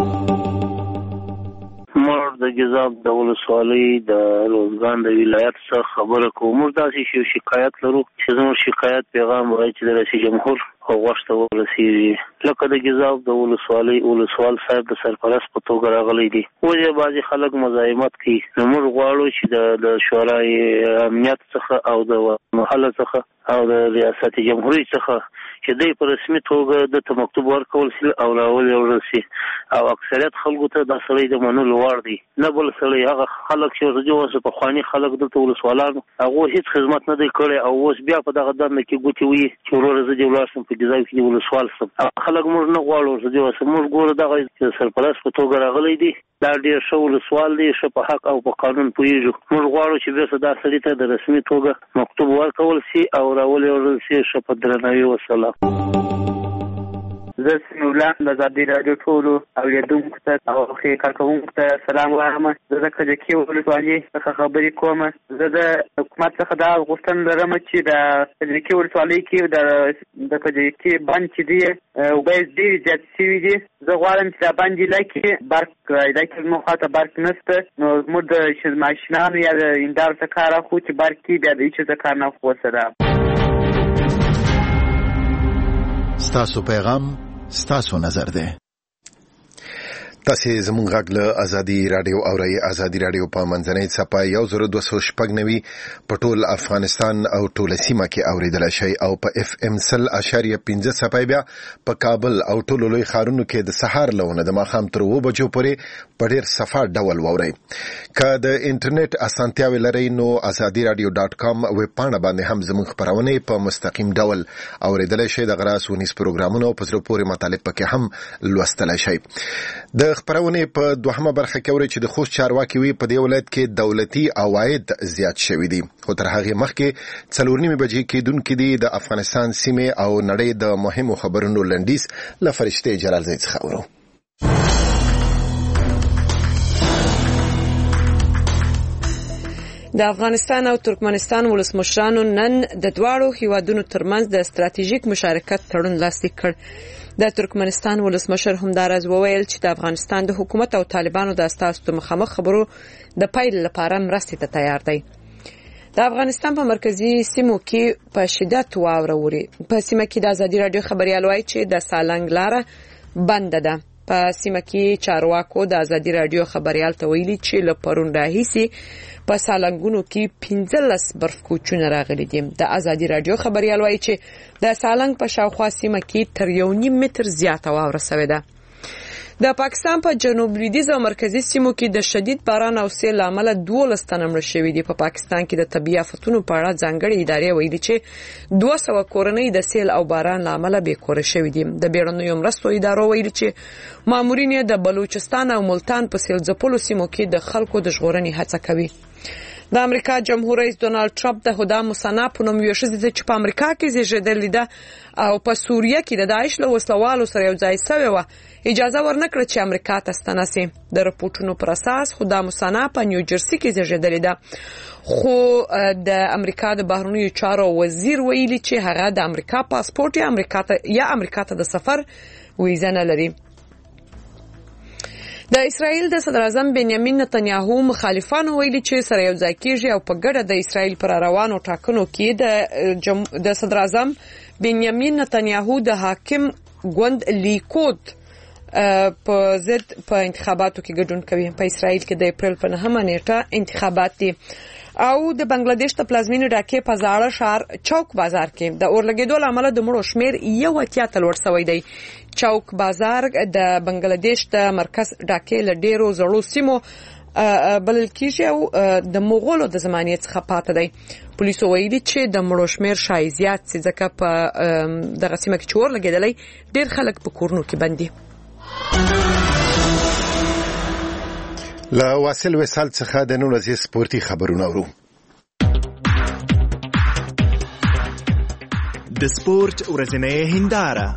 موږ د جزاب د ولسوالۍ د روزګان د ولایت څخه خبره کوو. موږ داسې شکایت لرو چې زموږ شکایت پیغام وایي چې د رئیس جمهور غوښته ورسیږي. لکه د جزاب د ولسوالۍ ولسوال صاحب د سرپرست په توګه راغلی دی. وجه بعضې خلک مزاحمت کوي. نو موږ غواړو چې د شورای امنیت څخه او د محله څخه او د ریاست جمهوریت څخه چې دوی په رسمي توګه د مکتوب ورکول شي او راوړل شي او اکثریت خلکو ته دا سړی د منلو وړ دی. نه بل سړی هغه خلک چې اوس پخواني خلک دلته ولسوالانو هغوی هېڅ خدمت نه دی کړی او اوس بیا په دغه دنده کې ګوتې وهي چې وروره زه دې ولاړ شم په جزا کې د ولسوال شم. خلک موږ نه غواړو زه دې اوسم. موږ ګورو دغه سرپرست په توګه راغلی دی، دا ډېر ښه ولسوال دی، ښه په حق او په قانون پوهېږو. موږ غواړو چې بېرته دا سړي ته د رسمي توګه مکتوب ورکول شي او راولېږل شي. ښه په درناوي وسلام. زه سمیولا د ازادي راډیو ټولو اورېدونکو ته او کارکوونکو ته سلام وایم. زه د کجکي ولسوالۍ څخه خبرې کوم. زه د حکومت څخه دا غوښتنه لرم چې د کجکي ولسوالۍ کې د کجکي بند چې دی اوبه ډېرې زیاتې شوي دي. زه غواړم چې دا بند علاقې برق کړی. علاقې زموږ خواته برق نشته، نو موږ د ماشینانو یا د هندارو څخه کار اخلو چې برق کړي، بیا د هېچ څه کار نه اخلو. سلام. ستاسو پیغام ستاسو نظر ده. تاسو زموږ غږ له ازادي رادیو اورئ. ازادي رادیو په منځنۍ صفه 1296 په ټول افغانستان او ټول سیمه کې اوریدل شي او په اف ام 0.5 صفه بیا په کابل او ټول لوی ښارونو کې د سهار لونه د ماښام تر 2 بجو پورې په ډیر صفه ډول ووري. که د انټرنیټ اسانتیاوي لرئ نو azadiradio.com ویب پاڼه باندې هم زموږ خبرونه په مستقیم ډول اوریدل شي. د غراس ونیس پروګرامونو په زړه پورې مطالب پکې هم لوستل شي. د خبرونه په دوهمه برخه کې ورې چې د خوست چارواکي وی په دې ولایت کې دولتي عواید زیات شوي دي، خو تر هغه مخکې 4:30 بجې کېدونکې دي د افغانستان سیمه او نړۍ د مهمو خبرونو لنډیز له فرشته جلال زید څخه اورو. د افغانستان او ترکمنستان ولسمشرانو نن د دواړو هیوادونو ترمنځ د ستراتیژیک مشارکت تړون لاسلیک کړ. د ترکمنستان ولسمشر همدارز وویل چې د افغانستان د حکومت او طالبانو د اساسو مخامخ خبرو د پیل لپاره مرستې ته تیار دی. د افغانستان په مرکزی سیمو کې په شدت واوره وري. په سیمه کې د ازادي رادیو خبريال وایي چې د سالنګ لاره بند ده. په سیمه کې چارواکو د ازادي رادیو خبريال ته ویلي چې له پرون راهیسي په سالنګونو کې 15 برف کوچونه راغلي دي. د ازادي رادیو خبريال وایي چې د سالنګ په شاوخوا سیمه کې تر 1.5 متر زیاته واوره شوې ده. د پاکستان په جنوب لویدیځ او مرکزی سیمو کې د شدید باران او سیل لامل 12 تنه مړ شوي دي. په پاکستان کې د طبيعي آفتونو په اړه ځانګړي ادارې ویلي چې 200 کورنۍ د سیل او باران لامل بې کوره شوي دي. د بیړنیو مرستو ادارو ویلي چې مامورین د بلوچستان او ملتان په سیل ځپلو سیمو کې د خلکو د ژغورنې هڅه کوي. د امریکا جمهور رئیس ډونالد ټرمپ د هدا موسنا په نوم یو شخص چې په امریکا کې زیږیدلی ده او په سوریه کې د داعش له وسلوالو سره یو ځای شوی و اجازه ورنکړه چې امریکا ته ستنه شي. د رپورټونو پر اساس هدا موسنا په نیوجرسي کې زیږیدلی ده، خو د امریکا د بهرنیو چارو وزیر ویلي چې هغه د امریکا پاسپورت یا امریکا ته د سفر ویزه نه لري. د اسرائیل د صدر اعظم بنیامین نتنیاهو مخالفانو ویلي چې سره یو ځای کېږي او په ګډه د اسرائیل پر روانو ټاکنو کې د صدر اعظم بنیامین نتنیاهو د حاکم ګوند لیکود په ضد په انتخاباتو کې ګډون کوي. په اسرائیل کې د اپریل په 9 نیټه انتخابات دي او د بنگلاديش د پلازمینې ډاکې په زاړه ښار چوک بازار کې د اورلګېدو لامل د مړو شمیر 81 ته لوړ شوی دی. چوک بازار د بنگلاديش د مرکز ډاکې له ډیرو زړو سیمو بلل کیږي او د مغولو د زمانې څخه پاتې دی. پولیسو ویلي چې د مړو شمیر شای زیات سي ځکه په دغه سیمه کې چور لګیدلی ډیر خلک په کورونو کې بندي. لا واصل وصال څخه د نن ورځې سپورتي خبرونه اورو. د سپورت ورځنۍ هنداره.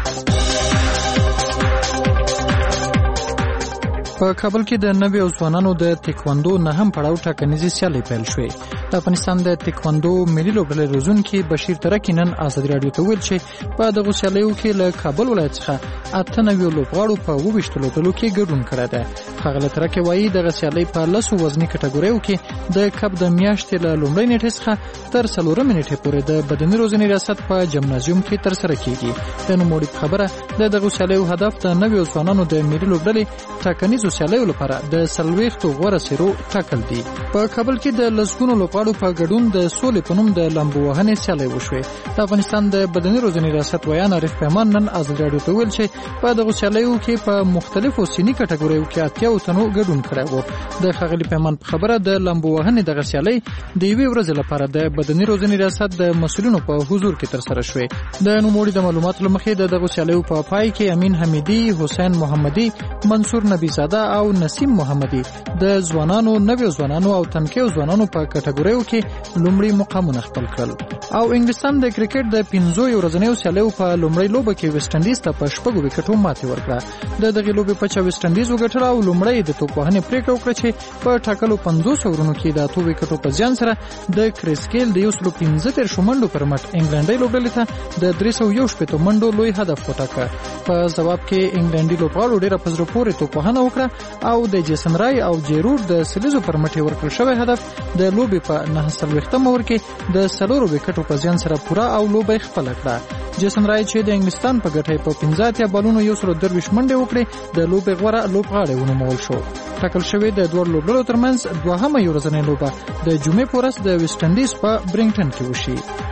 په کابل کې د نوي ځوانانو د تکواندو نه هم پړاو ټاکنیزې سیالۍ پیل شوې. د افغانستان د تکواندو ملي لوبډلې روزونکي بشیر ترکی نن ازادي رادیو ته ویل چې په دغه سیالیو کې له کابل ولایت څخه 98 لوبغاړو په 22 لوبډلو کې ګډون کړی دی. ښاغلی ترکی وایي دغه سیالۍ په 10 وزني کټګوریو کې د کپ د میاشتې له لومړۍ نیټې څخه تر 4 نیټې پورې د بدني روزنې ریاست په جمنازیوم کې ترسره کیږي. د نوموړي په خبره د دغه سیالیو هدف د نوي ځوانانو د ملي لوبډلې ټاکنیزو سیالیو لپاره د 40 غوره سیرو ټاکل دي. په کابل کې د لسګونو لوبغاړو په ګډون د سولې په نوم د لامبو وهنې سیالۍ وشوې. د افغانستان د بدني روزنې ریاست ویان عارف پیمان نن ازادي رادیو ته ویل چې په دغه سیالیو کې په مختلفو سني کټګوریو کې 80 تنو ګډون کړی و. د ښاغلي پیمان په خبره د لامبو وهنې دغه سیالۍ د یوې ورځې لپاره د بدني روزنې ریاست د مسؤلینو په حضور کې ترسره شوې. د نوموړي د معلوماتو له مخې د دغه سیالیو په پای کې امین حمیدي، حسین محمدي، منصور نبی زاده او نسیم محمدي د ځوانانو، نوي ځوانانو او تنکیو ځوانانو په کټګوریو کې لومړی مقامونه خپل کړل. او انګلستان د کرکټ د 15 ورځنیو سیالیو په لومړی لوبه کې ویسټ انډیز ته په 6 وکټو ماتې ورکړه. د دغه لوبې په چا ویسټ انډیز وګټله او لومړی د توپ وهنې پریکړه وکړه چې په ټاکلو 50 اورونو کې د 8 وکټو په زیان سره د کریس ګیل د 115 منډو پر مټ انګلندۍ لوبډلې ته د 301 منډو لوی هدف وټاکه. په جواب کې انګلندي لوبغاړو ډېره په زړه پورې توپ وهنه وکړه او د جیسن رای او جیرود د سلیزو پر مټ ورکړل شوی هدف د لوبې په 9 اوور کې د 4 وکټو په زیان سره پوره او لوبه خپل کړه. جیسن رای چې د انګلستان په ګټه په 15 بالونو یو سره درویش منډه وکړي د لوبې غوړه لوبغاړی ونومول شو. ټاکل شوی د دوه لوبډلو ترمنځ دوهمه یو ورځنۍ لوبه د جمعې په ورځ د ویسټ انډیز په برینګټن کې وشي.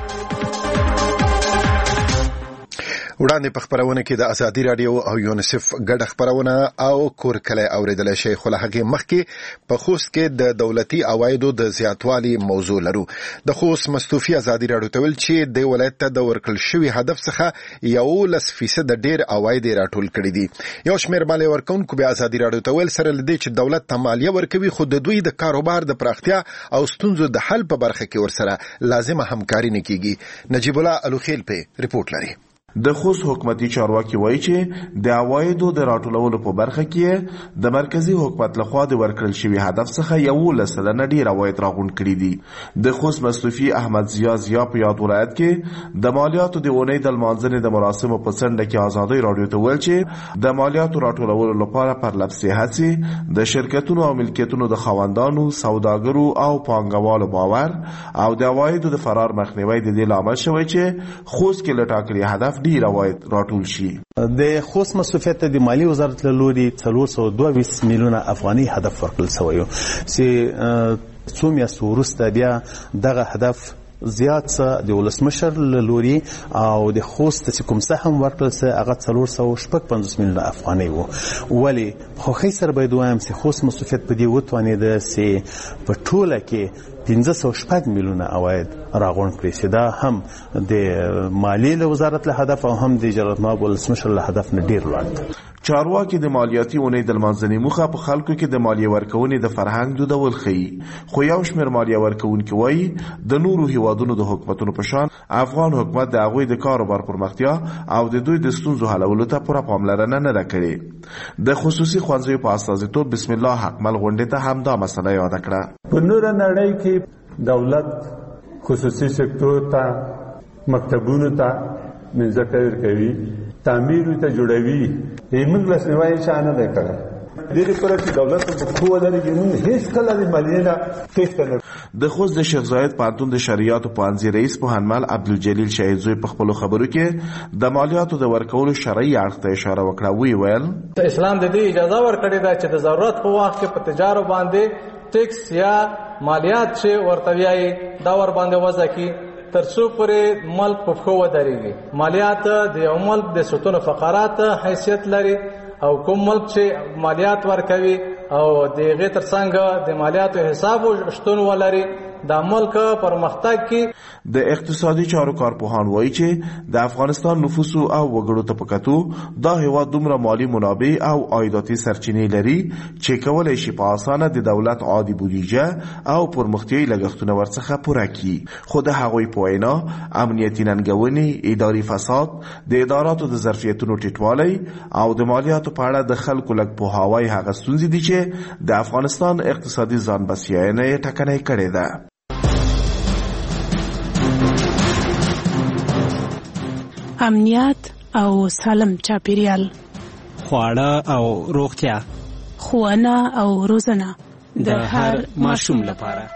وړاندې په خبرونه کې د ازادي رادیو او یونیسف ګډه خبرونه او کورکله اوریدل شي، خو له هغه مخکې په خوست کې د دولتي عوایدو د زیاتوالي موضوع لرو. د خوست مستوفي ازادي رادیو ته ویل چې د ولایت ته د ورکل شوی هدف څخه 11% ډیر عواید راټول کړي دي. یو شمېر مالیه ورکونکو به ازادي رادیو ته ویل سره لدی چې دولت ته مالیه ورکوي، خو د دوی د کاروبار د پراختیا او ستونزو د حل په برخه کې ورسره لازمه همکاري نه کیږي. نجیب الله الوخیل په رپورت لري. د خوست حکومتي چارواکي وایي چې د عوایدو د راټولولو په برخه کې د مرکزی حکومت لخوا د ورکړل شوی هدف څخه 11% ډیر عواید راغونډ کړي دي. د خوست مستوفي احمد زیا په یاد ولایت کې د مالیاتو د اونۍ د لمانځنې د مراسمو په څنډه کې ازادي رادیو ته ویل چې د مالیاتو راټولولو لپاره پر لپسې هڅې د شرکتونو او ملکیتونو د خاوندانو، سوداګرو او پانګوالو باور او د عوایدو د فرار مخنیوي د دې لامل شوی چې خوست کې لټاکلي هدف ډیر عواید راټول شي. د خوست مصرفیت د مالی وزارت له لوري 422 میلیونه افغاني هدف ورکړل شوی چې څو میاشتې وروسته بیا دغه هدف زیات څه د ولسمشر له لوري او د خوست چې کوم څه هم ورکړل څه هغه 450 میلیونه افغاني وو. ولی خو خې سره باید وایم چې خوست مصرفیت په دې وتوانید چې په ټوله کې 506 میلیونه عواید راغونډ کړي چې دا هم د مالی له وزارت له هدف او هم د جلال ماب ولسمشر له هدف نه ډیر لوړ دی. چارواکي د مالیاتي اونۍ د لمانځنې موخه په خلکو کې د مالیه ورکونې د فرهنګ دودول ښيي، خو یو شمېر مالیه ورکوونکي وایي د نورو هیوادونو د حکومتونو په شان افغان حکومت د هغوی د کاروبار پرمختیا او د دوی د ستونزو حلولو ته پوره پاملرنه نه ده کړې. د خصوصي ښوونځیو په استازیتوب بسم الله حقمل غونډې ته هم دا مسله یاده کړه. په نوره نړۍ کې دولت خصوصي سکتور ته مکتبونو ته منځکه ورکوي، تعمیر ته جوړوي، موږ لاسنیوی شانه نه کوي. دې لپاره چې دولت په خو لري موږ هیڅ کله د مالیې نه تېښته نه. د خوست د شیخ زاید پوهنتون د شریعت پوهنځي رئیس پوهنمل عبدالجلیل شهید زوی په خپلو خبرو کې د مالیاتو د ورکولو شرعي اړخ ته اشاره وکړه. وی ویل اسلام د دې اجازه ورکړې ده چې د ضرورت په وخت کې په تجارو باندې ټیکس یا مالیات چې ورته وایي دا ور باندې وضع کی ترڅو پورې ملک په خو ودرېږي. مالیات د یو ملک د ستون فقرات حیثیت لري او کوم ملک چې مالیات ورکوي او دغه ترڅنګ د مالیاتو حساب شتون ولري د ملک پرمختګ کې د اقتصادي چارو کارپوهان وایي چې د افغانستان نفوس او وګړو ته پکاتو دا هیواد دومره مالی منابع او عایداتي سرچینې لري چې کولای شي په اسانه د دولت عادي بودیجه او پرمختیایي لګښتونه ورڅخه پوره کړي. خو د هغوی په وینا امنیتي ننګونې، اداري فساد، د اداراتو د ظرفیتونو ټیټوالی او د مالیاتو په اړه د خلکو لږ پوهاوی هغه ستونزې دي چې د افغانستان اقتصادي ځان بسیاینه ټکنۍ کړې ده. امنیت او سالم چاپیریال، خواړه او روغتیا، ښوونه او روزنه د هر ماشوم لپاره.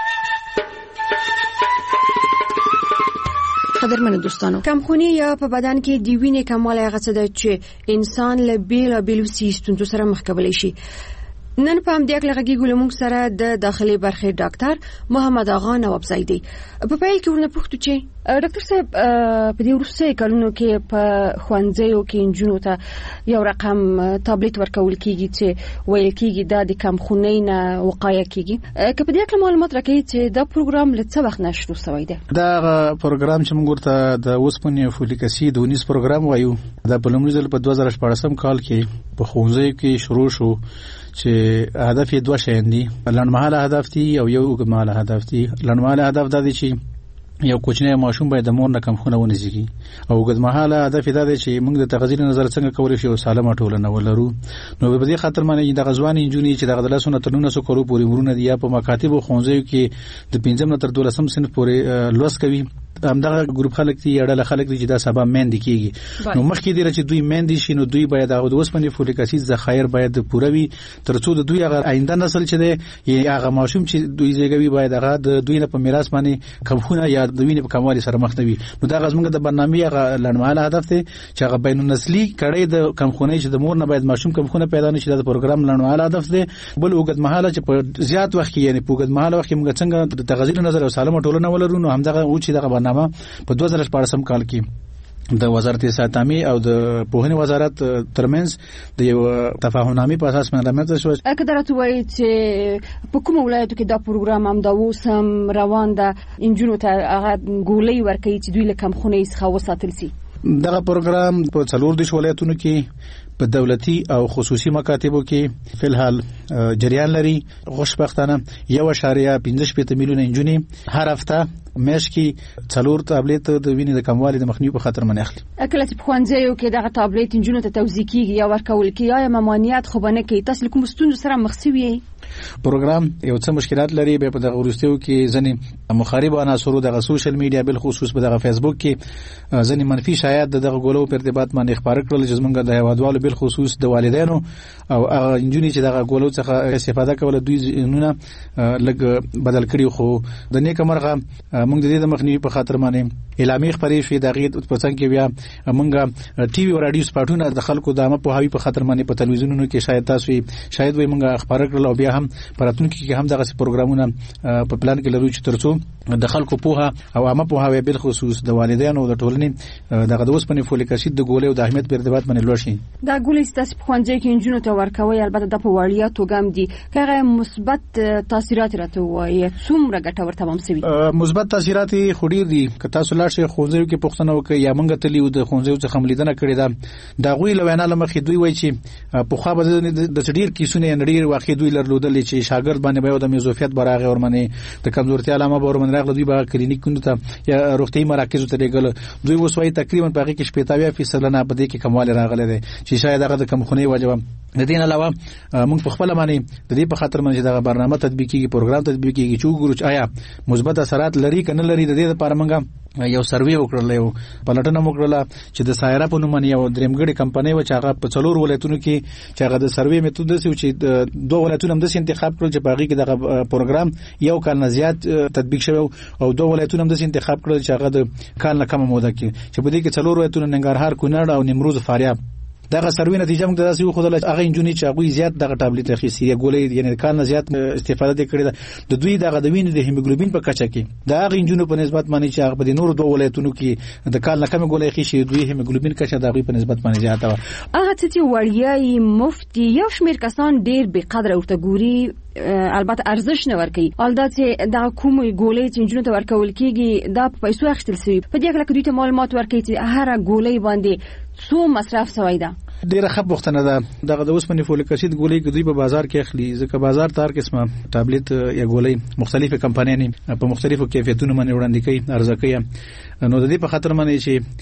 قدرمنو دوستانو، کمخونی یا په بدن کې د وینې کموالی هغه څه ده چې انسان له بیلابیلو ستونزو سره مخ کولی شي. نن په همدې اړه غږیږو له موږ سره د داخلي برخې ډاکټر محمد آغا نوابزی دی. په پیل کې ورنه پوښتو چې ډاکټر صاحب په دې وروستیو کلونو کې په ښوونځیو کې نجونو ته یو رقم تابلیت ورکول کېږي چې ویل کېږي دا د کمخونۍ نه وقایه کېږي. که په دې اړه معلومات راکړئ چې دا پروګرام له څه وخت نه شروع شوی دی؟ دا پروګرام چې موږ ورته د اوسپنې فولیک اسید ونیس پروګرام وایو، دا په لومړي ځل په 2014 کال کې په ښوونځیو کې شروع شو چې هدف یې دوه شیان دي، لنډمهاله هدف دي او یو اوږدمهاله هدف دي. لنډمهاله هدف دا دی چې یو کوچنی ماشوم باید د مور نه کمخونه ونیسي، او اوږدمهاله هدف دا دی چې موږ د تغذیې نظر څنګه کولی شو سالمه ټولنه ولرو. نو په دې خاطر باندې د غزوانې انجونې چې د غدلاسونه تر 19 کالو پورې مرونه دي یا په مکاتب او ښوونځیو کې د 5 نه تر 12 صنف پورې لوست کوي، همدغه ګروپ خلک دي اړه خلک دي چې دا سبا مېندې کیږي نو مخکې دی چې دوی مېندې شي نو دوی باید هغه د اوسپنې فولیک اسید ذخایر باید پوره وي ترڅو د دوی هغه آینده نسل چې دی هغه ماشوم چې دوی زیږوي باید هغه د دوی نه په میراث باندې کمخونه یا د وینې په کموالي سره مخ نه وي نو دا غزمنګ د برنامه هغه لړماله هدف دی چې هغه بین النسلي کړي د کمخونه چې د مور نه باید ماشوم کمخونه پیدا نشي د پروګرام لړماله هدف دی بل وګت مهاله چې په زیات وخت کې یعنی په وګت مهاله وخت کې موږ څنګه د تغذیه نظر او سالمه ټولنه ولرو نو همدغه او چې دغه برنامه په 2014 کال کې د وزارت صحت عامه او د پوهنې وزارت ترمنځ د یو تفاهمنامې په اساس باندې رامنځته شو. اګه درته وایي چې په کوم ولایتو کې دا پروګرام هم دا اوسم روان ده انجونو ته هغه ګولۍ ورکوي چې دوی له کمخونې څخه وساتل شي. دغه پروګرام په 14 ولایتونو کې په دولتي او خصوصي مکاتبو کې فلحال جریان لري. خوشبختانه 1.15 میلیونه انجونې هر هفته مېش کې 4 ټابلیټ د وینې د کموالي د مخنیوي په خاطر باندې اخلي. اکله چې په خوانځیو کې دغه ټابلیټ انجونو ته توزیع کیږي یا ورکول کیږي یا ممانعت خو بنه کوي تاسو کوم ستونزې سره مخ شوي؟ پروګرام یو څه مشکلات لري به په دغه ورستیو کې ځنې مخالب عناصرو دغه سوشل میډیا بل خصوص په دغه فیسبوک کې ځنې منفي شایعات دغه ګولو پر ارتباط باندې خبر کړل چې زمونږ د هوادوالو بل خصوص د والدینو او انجونې چې دغه ګولو څخه استفاده کوله دوی نونه لګ بدل کړي خو د نیک مرغه موږ د دې مخنیوي په خاطر باندې اعلامي خبرې شوې دغه په څنګه کې بیا موږ ټي وي او رادیو سپاټونه د خلکو د عامه په هاوی په خاطر باندې په تلویزیونونو کې شاید تاسو شاید وي موږ خبر کړل او بیا هم پراتونکو کې هم دغه پروګرامونه په پلان کې لرو چې ترڅو د خلکو په او عامه په هاوی بل خصوص د والدینو او د ټولنې دغه د اوسپنې فولیک اسید د ګولې او د اهمیت په ارتباط باندې لوړ شي. دا ګولې ستاسو په خوانځي کې انجونو ته ورکوي البته د په وړیا توګم دي کغه مثبت تاثیرات راته وایي څومره ګټور تمام شوی. مثبت تاثیرات خوري دي که تاسو لاړ شئ خوځو کې پښتنه وکي یا منګه تلیو د خوځو څخه ملیدنه کړی دا غوی لوینا لمخې دوی وایي چې په خو به د ډیر کیسونه نړۍ واقع دوی لرلودل چې شاګرد باندې به د میزوفیت براغه اور باندې د کمزورتیا علامه به اور باندې راغله دوی به کلینیکونو ته یا روغتي مراکزو ته لګل دوی وسوي تقریبا په هغه کې 70% نه بده کې کمواله راغله دي چې شاید هغه د کمخونی وجوه د دین علاوه موږ په خپل باندې د دې په خاطر باندې دا برنامه تطبیقي پروګرام تطبیقي چې وګورو آیا مثبت اثرات لري کنه لري د دې لپاره موږ یو سروې وکړل یو پلټنه وکړه چې د سایره په نوم یو درېمګړي کمپنۍ و چې هغه په 4 ولایتونو کې چې هغه د سروې میتود دی چې 2 ولایتونو هم د انتخاب کړل چې باغی کې دغه پروګرام یو کال نه زیات تطبیق شوی او 2 ولایتونو هم د انتخاب کړل چې هغه د کال نه کم موده کې چې په دې کې 4 ولایتونو ننګرهار کونړ او نیمروز فاریاب دغه سروې نتیجه موږ داسې خو د هغه انجونې چې هغه زیات دغه ټابلیټ اخیستي یا ګولې یعنی کال نه زیات استفاده کړې ده د دوی دغه د وینې د هیموګلوبین په کچه کې د هغه انجونو په نسبت باندې چې هغه په نورو 2 ولایتونو کې د کال نه کم ګولې اخیستي دوی هیموګلوبین کچه د هغه په نسبت باندې زیاته و. هغه چې وړیاي مفتي یو شمیر کسان ډیر به قدر او تګوري البته ارزش نه ورکي البته دا کوم ګولې چې انجونو ته ورکول کیږي دا په پیسو اخیستل شوی په دې کې دوی ته معلومات ورکړي چې هر ګولې باندې څو مصرف شوی ده. ډیره ښه پوښتنه ده دغه د اوسپنې فولیک اسید ګولۍ کې دوی په بازار کې اخلي ځکه بازار ته هر قسمه ټابلیټ یا ګولۍ مختلفه کمپنیانې په مختلفو کیفیتونو باندې وړاندې کوي ارزه کوي نو د دې په خاطر باندې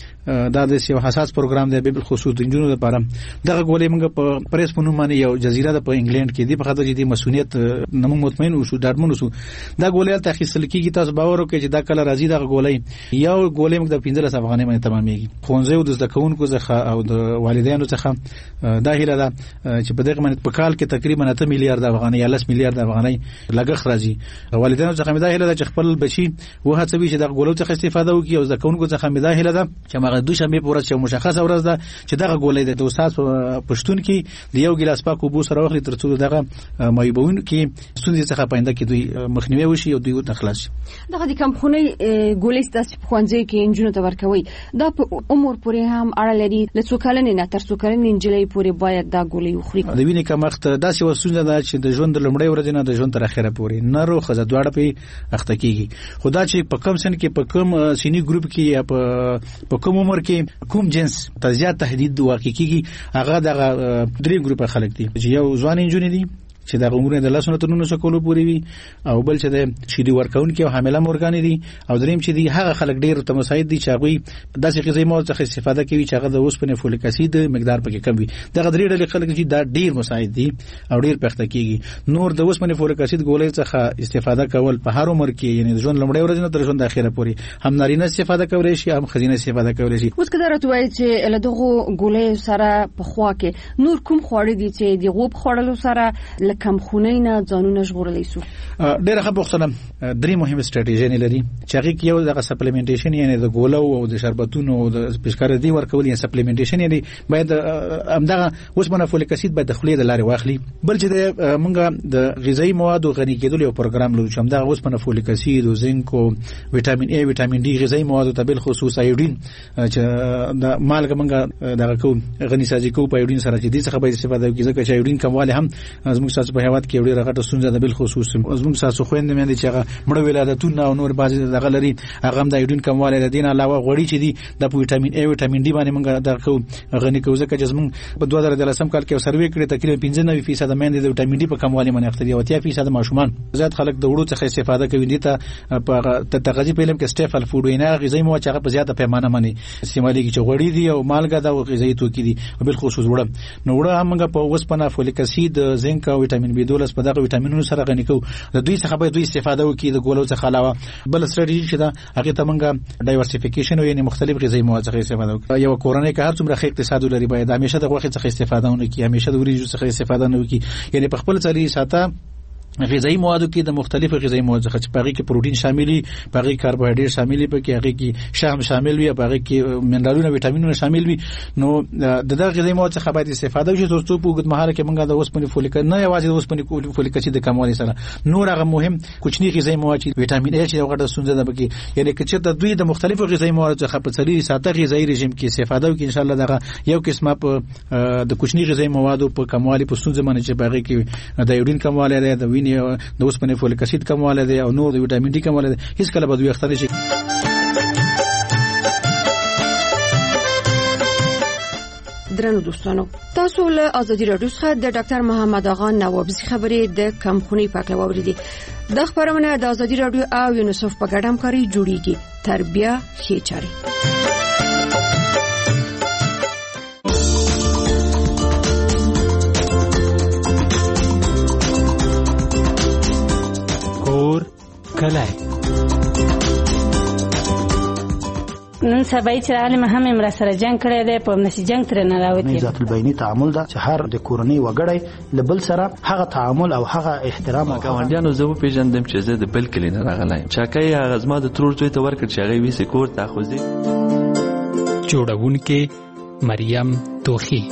چې دا د یو حساس پروګرام دی به خصوص د انجونو لپاره دغه ګولۍ موږ په پریس په نوم باندې یو جزیره ده په انګلند کې دی په خاطر چې د مسؤلیت نمو مطمئن اوسو ډاډمن اوسو دا ګولۍ ته اخیستل کیږي تاسو باور وکړئ چې دا کله راځي دغه ګولۍ یو ګولۍ موږ د 15 افغانۍ باندې تمامېږي خونځي او د زکونکو څخه او د والدینو څخه دا هیله ده چې په دغه باندې په کال کې تقریبا 8 میلیارډ افغانۍ یا 10 میلیارډ افغانۍ لګښت راځي والدینو څخه دا هیله ده چې خپل بچي وهڅوي چې دغه ګولۍ څخه استفاده وکړي او زکونکو څخه دا هیله ده چې هغه دوشنبه په ورځ یو مشخصه ورځ ده چې دغه ګولۍ د استاد پښتون کې د یو ګلاس پاک اوبو سره واخلي ترڅو دغه مایبون کې ستونزې څخه پاینده کې دوی مخنیوي وشي او دوی وتخلص دغه د کمخونی ګولۍ ستاسو په خوانځي کې انجونو ته ورکوي دا په عمر پورې هم اړه لري له څو کلنې نه تر څو کلنې انجلۍ پورې باید دا ګولۍ وخوري. د وینې کمښت داسې وسونه ده چې د ژوند د لومړۍ ورځې نه د ژوند تر اخره پورې نارو خزه دواړه په اخته کیږي خدا چې په کم سن کې په کم سینی ګروپ کې یا په کوم عمر کې کوم جنس تزیات تهدید واقع کیږي هغه دغه درې ګروپ خلک دي چې یو ځوان انجونې دي چې د عمر د لاسونو ترونو شکولو پوری وي او بل چې د شیدي ورکون کې حامله مورګان دي او دریم چې دي هغه خلک ډیر ته مساعد دي چې هغه داسې غذایی مواد څخه استفاده کوي چې هغه د اوسپنې فولیک اسید مقدار پکې کم وي دغه درې ډلې خلک چې دا ډیر مساعد دي او ډیر پخته کیږي نور د اوسپنې فولیک اسید ګولې څخه استفاده کول په هر عمر کې یعنی د ژوند لومړی ورځ نه تر ژوند اخیره پورې هم نارینه استفاده کولی شي هم ښځینه استفاده کولی شي. اوس کله راته وایي چې له دغه ګولې سره په خوا کې نور کوم خواړه دي چې د غوب خوړلو سره لکم خونې نه ځانونه ژغورلی شو؟ ډېره ښه پوښتنه. درې مهمه ستراتیژي لري چې هغه کې یو دغه سپلیمنټیشن یعنی د ګولو او د شربتونو او د پیشکار دی ورکول یا سپلیمنټیشن یعنی باید همدغه اوسمنه فولیک اسید باید د خولې د لارې واخلي. بل چې موږ د غذایی موادو غني کېدل یو پروګرام لرو چې همدغه اوسمنه فولیک اسید او زینک او وټامین ای وټامین ډي غذایی موادو ته بل خصوص ایودین چې د مالګه موږ دغه کو غني سازي کو په ایودین سره چې دې څخه باید استفاده وکړي ځکه چې ایودین کمواله هم زموږ ساسو په هیواد کې یو ډېر غټه ستونزه ده بل خصوص زموږ ساسو خويندې مې چې هغه مړ ولادتونه او نور بعضي دغه لري هغه هم د ایودین کمواله د دین علاوه غوړي چې دي د وټامین ای وټامین ډي باندې موږ درکو غني کو ځکه چې زموږ په 2013 کال کې سروې کړې تقریبا 95% مېندې د وټامین ډي په کمواله باندې اخته دي او 80% ماشومان زیات خلک د وړو څخه استفاده کوي دي ته په تغذیه په علم کې سټیفل فود وینا غذایی مواد چې هغه په زیاته پیمانه باندې استعمالي چې غوړي دي او مالګه دا او غذایی توکي دي بل خصوص وړه نو وړه موږ په اوسپنه فولیک اسید زینک او وټامین بي 12 په دغه وټامینونو سره غني کو د دوی څخه باید دوی استفاده وکړي د ګولو څخه علاوه بل ستراتیژي چې دا هغه ته موږ ډایورسیفیکیشن یعنی مختلف غذایی مواد څخه استفاده وکړو یو کورنۍ که هر څومره ښه اقتصاد لري باید همیشه د غوښې څخه استفاده ونه کړي همیشه د وریجو څخه استفاده نه وکړي یعنی په خپل ځای ساته غذایی موادو کې د مختلفو غذایی موادو څخه چې پاره کې پروتین شاملي پاره کاربوهایډریټ شاملي پکې هغه کې شحم شامل وي پاره کې منرالونه وټامینونه شامل وي نو د دغه غذایی موادو څخه باید استفاده وشي ترڅو په وګت مهاله کې موږ د اوسپنې فولیک نه یوازې د اوسپنې فولیک اسید د کموالي سره نور هغه مهم کوچني غذایی مواد چې وټامین ای چې یو غټه ستونزه ده پکې یعنی چې د دوی د مختلفو غذایی موادو څخه په څلوري ساته غذایی رژیم کې استفاده وکړي ان شاء الله دغه یو قسمه په د کوچني غذایی موادو په کموالي په ستونزه باندې چې باغې کې د یورین کمواله ده د وینې د اوسپنې فولیک اسید کمواله ده او نور د وټامین ډي کمواله ده هیڅ کله به دوی اختر شي. درنو دوستانو تاسو له ازادي رادیو څخه د ډاکټر محمد آغا نوابزي خبرې د کمخونی پاک لوريدي د خبرونه د ازادي رادیو او یونیسف په ګډه همکاري جوړیږي. تربیه ښه چاري کور کلای نن سبا چې عالم هم امر سره جنگ کړی دی په نشي جنگ تر نه راوتی ذات البینی تعامل دا چې هر د کورنۍ وګړی لبل سره هغه تعامل او هغه احترام او ګاونډیانو زه په پیژندم چې زه د بل کلی نه راغلایم چاکای هغه زما د ترور دوی ته ورکړ چې هغه وی سکور تاخذي جوړونکې مریم توخی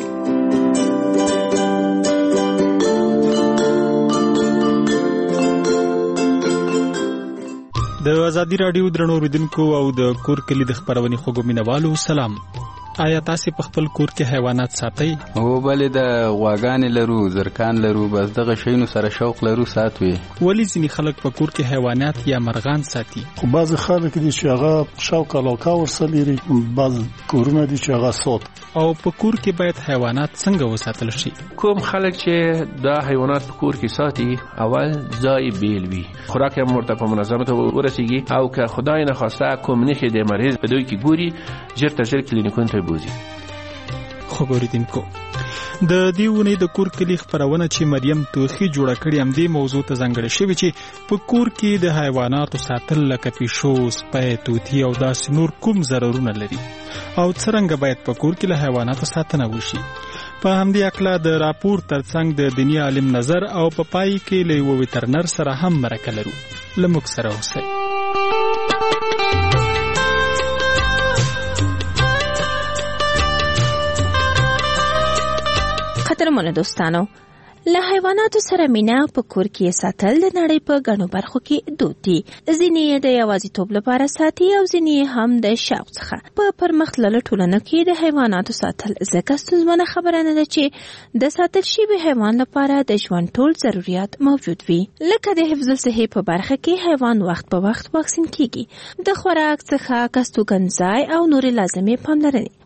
د ازادي رادیو درنو اوریدونکو او د کور کلی د خبرونې خوګو مینوالو سلام. آیا تاسو په خپل کور کې حیوانات ساتئ؟ او بلې د غواګان لرو زرکان لرو بس دغه شینو سره شوق لرو ساتوي. ولی ځینې خلک په کور کې حیوانات یا مرغان ساتي؟ خو بعض خلک دي چې هغه شوق علاقه ورسره لري بعض کورونه دي چې هغه سات او په کور کې باید حیوانات څنګه وساتل شي؟ کوم خلک چې دا حیوانات په کور کې ساتي اول ځای بیل وي خوراک هم ورته په منظمه توګه ورسیږي او که خدای نه خواسته کوم نښې د مریض په دوی کې ګوري ژر تر ژر کلینیکونو ته بوزي. خو ګوریدونکو د دیونی د کور کلی خبرونه چې مریم توخی جوړه کړې هم دې موضوع ته ځانګړې شوی چې په کور کې د حیواناتو ساتل لکه پیشو سپی طوطي او داسې نور کوم ضررونه لري او څنګه باید په کور کې له حیواناتو ساتنه وشي. په همدې اکلا د راپور ترڅنګ د دنیا عالم نظر او په پای کې له یو ویټرنر سره هم مرکه لرو. لمک سره اوسئ. محترمانه دوستانو له حیواناتو سره مینه په کور کې ساتل د نړۍ په غنو برخو کې دود دي. ځینې د یوازیتوب لپاره ساتي او ځینې هم د شوق څخه. په پرمختللو ټولنو کې د حیواناتو ساتل ځکه ستونزمنه خبره نه ده چې د ساتل شوي حیوان لپاره د ژوند ټول ضرورت موجود وي. لکه د حفظ الصحې په برخه کې حیوان وخت په وخت واکسین کیږي، د خوراک څخه کستوګنځای او نور لازمي پاملرنې.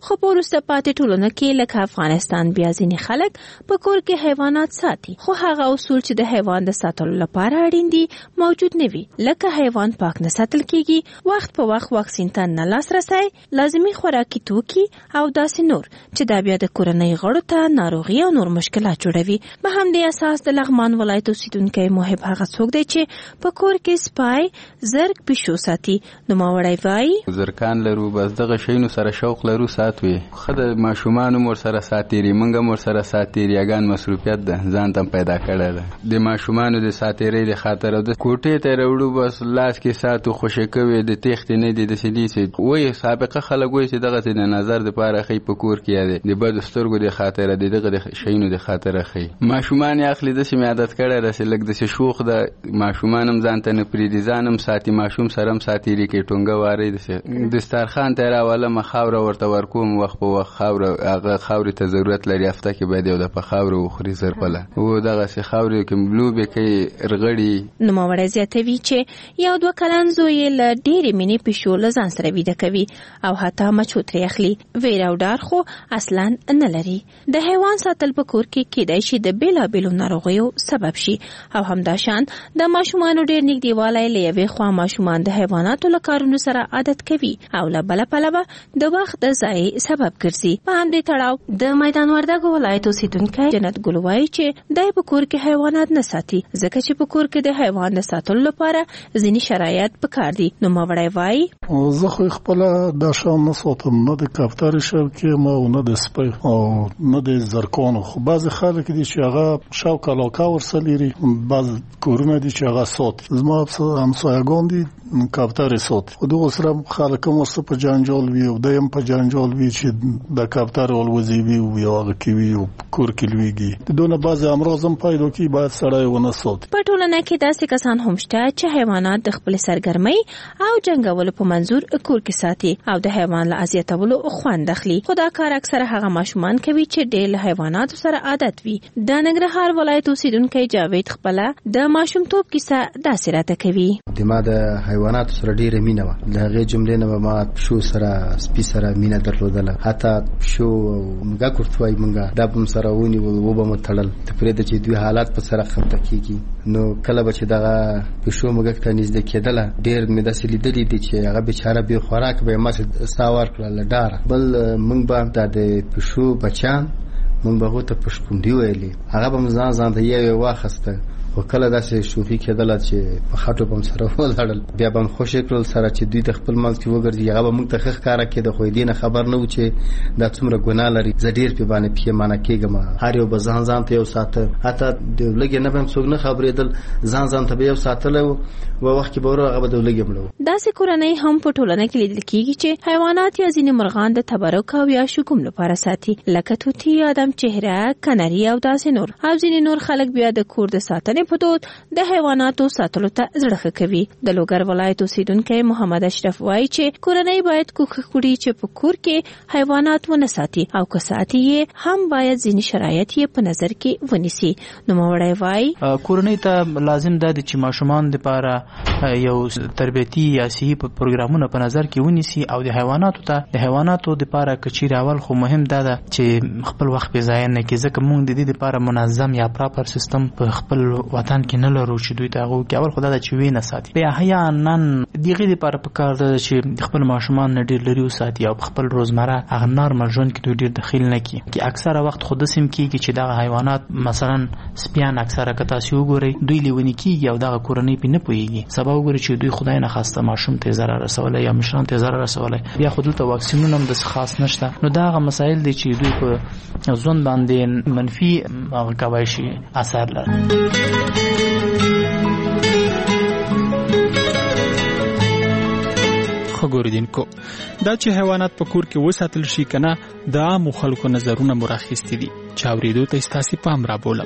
خو په وروسته پاتې ټولنو کې لکه افغانستان بیا ځینې خلک په کور کې حیوانات ساتي، خو هغه اصول چې د حیوان د ساتلو لپاره اړین دي موجود نه وي، لکه حیوان پاک نه ساتل کیږي، وخت په وخت واکسین ته نه لاسرسی، لازمي خوراکي توکي او داسې نور چې دا بیا د کورنۍ غړو ته ناروغي او نور مشکلات جوړوي. په همدې اساس د لغمان ولایت اوسیدونکی محب هغه څوک دی چې په کور کې سپای، زرګ، پیشو ساتي. نوموړی وایي زرکان لرو، بس دغه شیانو سره شوق لرو ساتوي. خو د ماشومانو مور سره ساتيري، منګه مور سره ساتيري، یګان مصروفیت ده ځان ته پیدا کړل ده. د ماشومانو د ساتيري د خاطر د کوټې ته وروړو، بس لاس کې ساتو خوشی کوي د تخت نه دي د سدي سي وې سابقه خلک وې چې دغه د نظر د پاره خې په کور کې یاد د بد سترګو د خاطر دغه د شیانو د خاطر خې ماشومان اخلي د سیمه عادت کړه رسې لګ د شوخ د ماشومانم ځان ته نه پریدي ځانم ساتي، ماشوم سرم ساتيري کې ټونګه واره د سترخان ته راواله مخاوره ورته ورکوم، وخت په وخت خاوره هغه خاورې ته ضرورت لري، هفته کې باید یو د په خاوره وخوري زرپله و دغه سي خاورې کې بلوبې کې رغړي. نو موري زیاتوي چې یو دوه کلن زوی له ډېرې مینې پښو له ځان سره ویده کوي او حتی مچو ترې اخلي. ویره او ډار خو اصلا نه لري. د حیوان ساتل په کور کې کېدای شي د بېلابېلو ناروغیو سبب شي او همداشان د ماشومانو ډېر نږدېوالی له یوې خوا ماشومان د حیواناتو له کارونو سره عادت کوي او له بله پلوه د وخت د ضایع سبب ګرځي. په همدې تړاو د میدان وردګو ولایت اوسیدونکی جنت ګل وایي چې دی په کور کې حیوانات نه ساتي ځکه چې په کور کې د حیوان د ساتلو لپاره ځینې شرایط پکار دي. نو موري وایي زه خو خپل د شان نه ساتم، نه د کاپتار شوکي ما او نه د سپي او نه د زرکانو. خو بعض خلک دي چې هغه شوق علاقه ورسليري، بعض کورونه دي چې هغه سات. زما همسایگان دي کاپتار سات او دغه سره خلک هم ورسره په جنجال وي او دیم په جنجال وي چې د کاپتار ولوزي وي او هغه کوي او کور کې لويږي. دونه بعض امراض هم پیدا کی باید سړی ونه ساتي. په ټولنه کې داسې کسان هم شته چې حیوانات د خپل سرګرمۍ او جنگولو په منظور کور کې ساتي او د حیوان له اذیتولو خوند اخلي. خو دا کار اکثره هغه ماشومان کوي چې ډېر له حیواناتو سره عادت وي. د ننګرهار ولایت اوسیدونکی جاوید خپله د ماشومتوب کیسه داسې راته کوي. ما د حیواناتو سره ډېره مینه وه. د هغې جملې نه ما پشو سره سپي سره مینه درلودله. حتی پشو موږک ورته وایي موږ دا به م سره ونیول وبه مو تړل ته پرېږده چې دوی حالات په سره خفته کېږي. نو کله به چې دغه پشو موږک ته نږدې کېدله ډېر مې داسې لیدلي دي چې هغه بېچاره بې خوراک به یې ماسې ساه ورکړه له ډاره. بل موږ به دا د پشو بچیان موږ به هغو ته پشکونډي ویلې، هغه به م ځان ته یو واخیسته او کله داسې شوخي کېدله چې په خټو به م سره ولاړل، بیا به م خوشې کړل سره چې دوی د خپل منځ کې وګرځي. هغه به موږ ته ښه ښکاره کېده خو دې نه خبر نه و چې دا څومره ګناه لري. زه ډېر پې باندې پښېمانه کېږم. هر یو به ځان ته یو ساته، حتی د لږې نه به م څوک نه خبرېدل، ځان ته به یو ساتلی و و وخت کې به ورو هغه به د لږې مړه و. داسې کورنۍ هم په ټولنه کې لیدل کېږي چې حیوانات یا ځینې مرغان د تبرک او یا شګوم لپاره ساتي، لکه طوطي، آدم چهره، کنري او داسې نور. او ځینې نور خلک بیا د کور د ساتنې په دود د حیواناتو ساتلو ته زړه ښه کوي. د لوګر ولایت اوسیدونکی محمد اشرف وایي چې کورنۍ باید کوښښ وکړي چې په کور کې حیوانات ونه ساتي او که ساتي یې هم باید ځینې شرایط یې په نظر کې ونیسي. نوموړی وایي کورنۍ ته لازم ده چې ماشومان دپاره یو تربیتي یا صحي پروګرامونه په نظر کې ونیسي او د حیواناتو دپاره که چیرې اول خو مهم دا ده چې خپل وخت بې ضایع نه کړي، ځکه موږ د دې دپاره منظم یا پراپر سیستم په خپل وطن کې نه لرو چې دوی ته هغه وکړي. اول خو دا ده چې ویې نه ساتي. بیا احیانا د هغې دپاره پکار ده چې د خپل ماشومان نه ډېر لرې وساتي او په خپل روزمره هغه نارمل ژوند کې دوی ډېر دخیل نه کړي. اکثره وخت خو داسې هم کېږي چې دغه حیوانات مثلا سپیان اکثره که تاسې وګورئ دوی لیوني کېږي او دغه کورنۍ پرې نه پوهېږي. سبا وګورئ چې دوی خدای نخواسته ماشوم ته ضرر رسولی یا مشران ته ضرر رسولی. بیا خو دلته واکسینونه هم داسې خاص نشته. نو دا هغه مسایل دي چې دوی په ژوند باندې منفي هغه کولی شي اثر لري. خبردینکو دا چې حیوانات په کور کې وساتل شي کنه د عامو خلکو نظرونه مراخستي دي چې اوریدو ته ستاسو پام را بولم.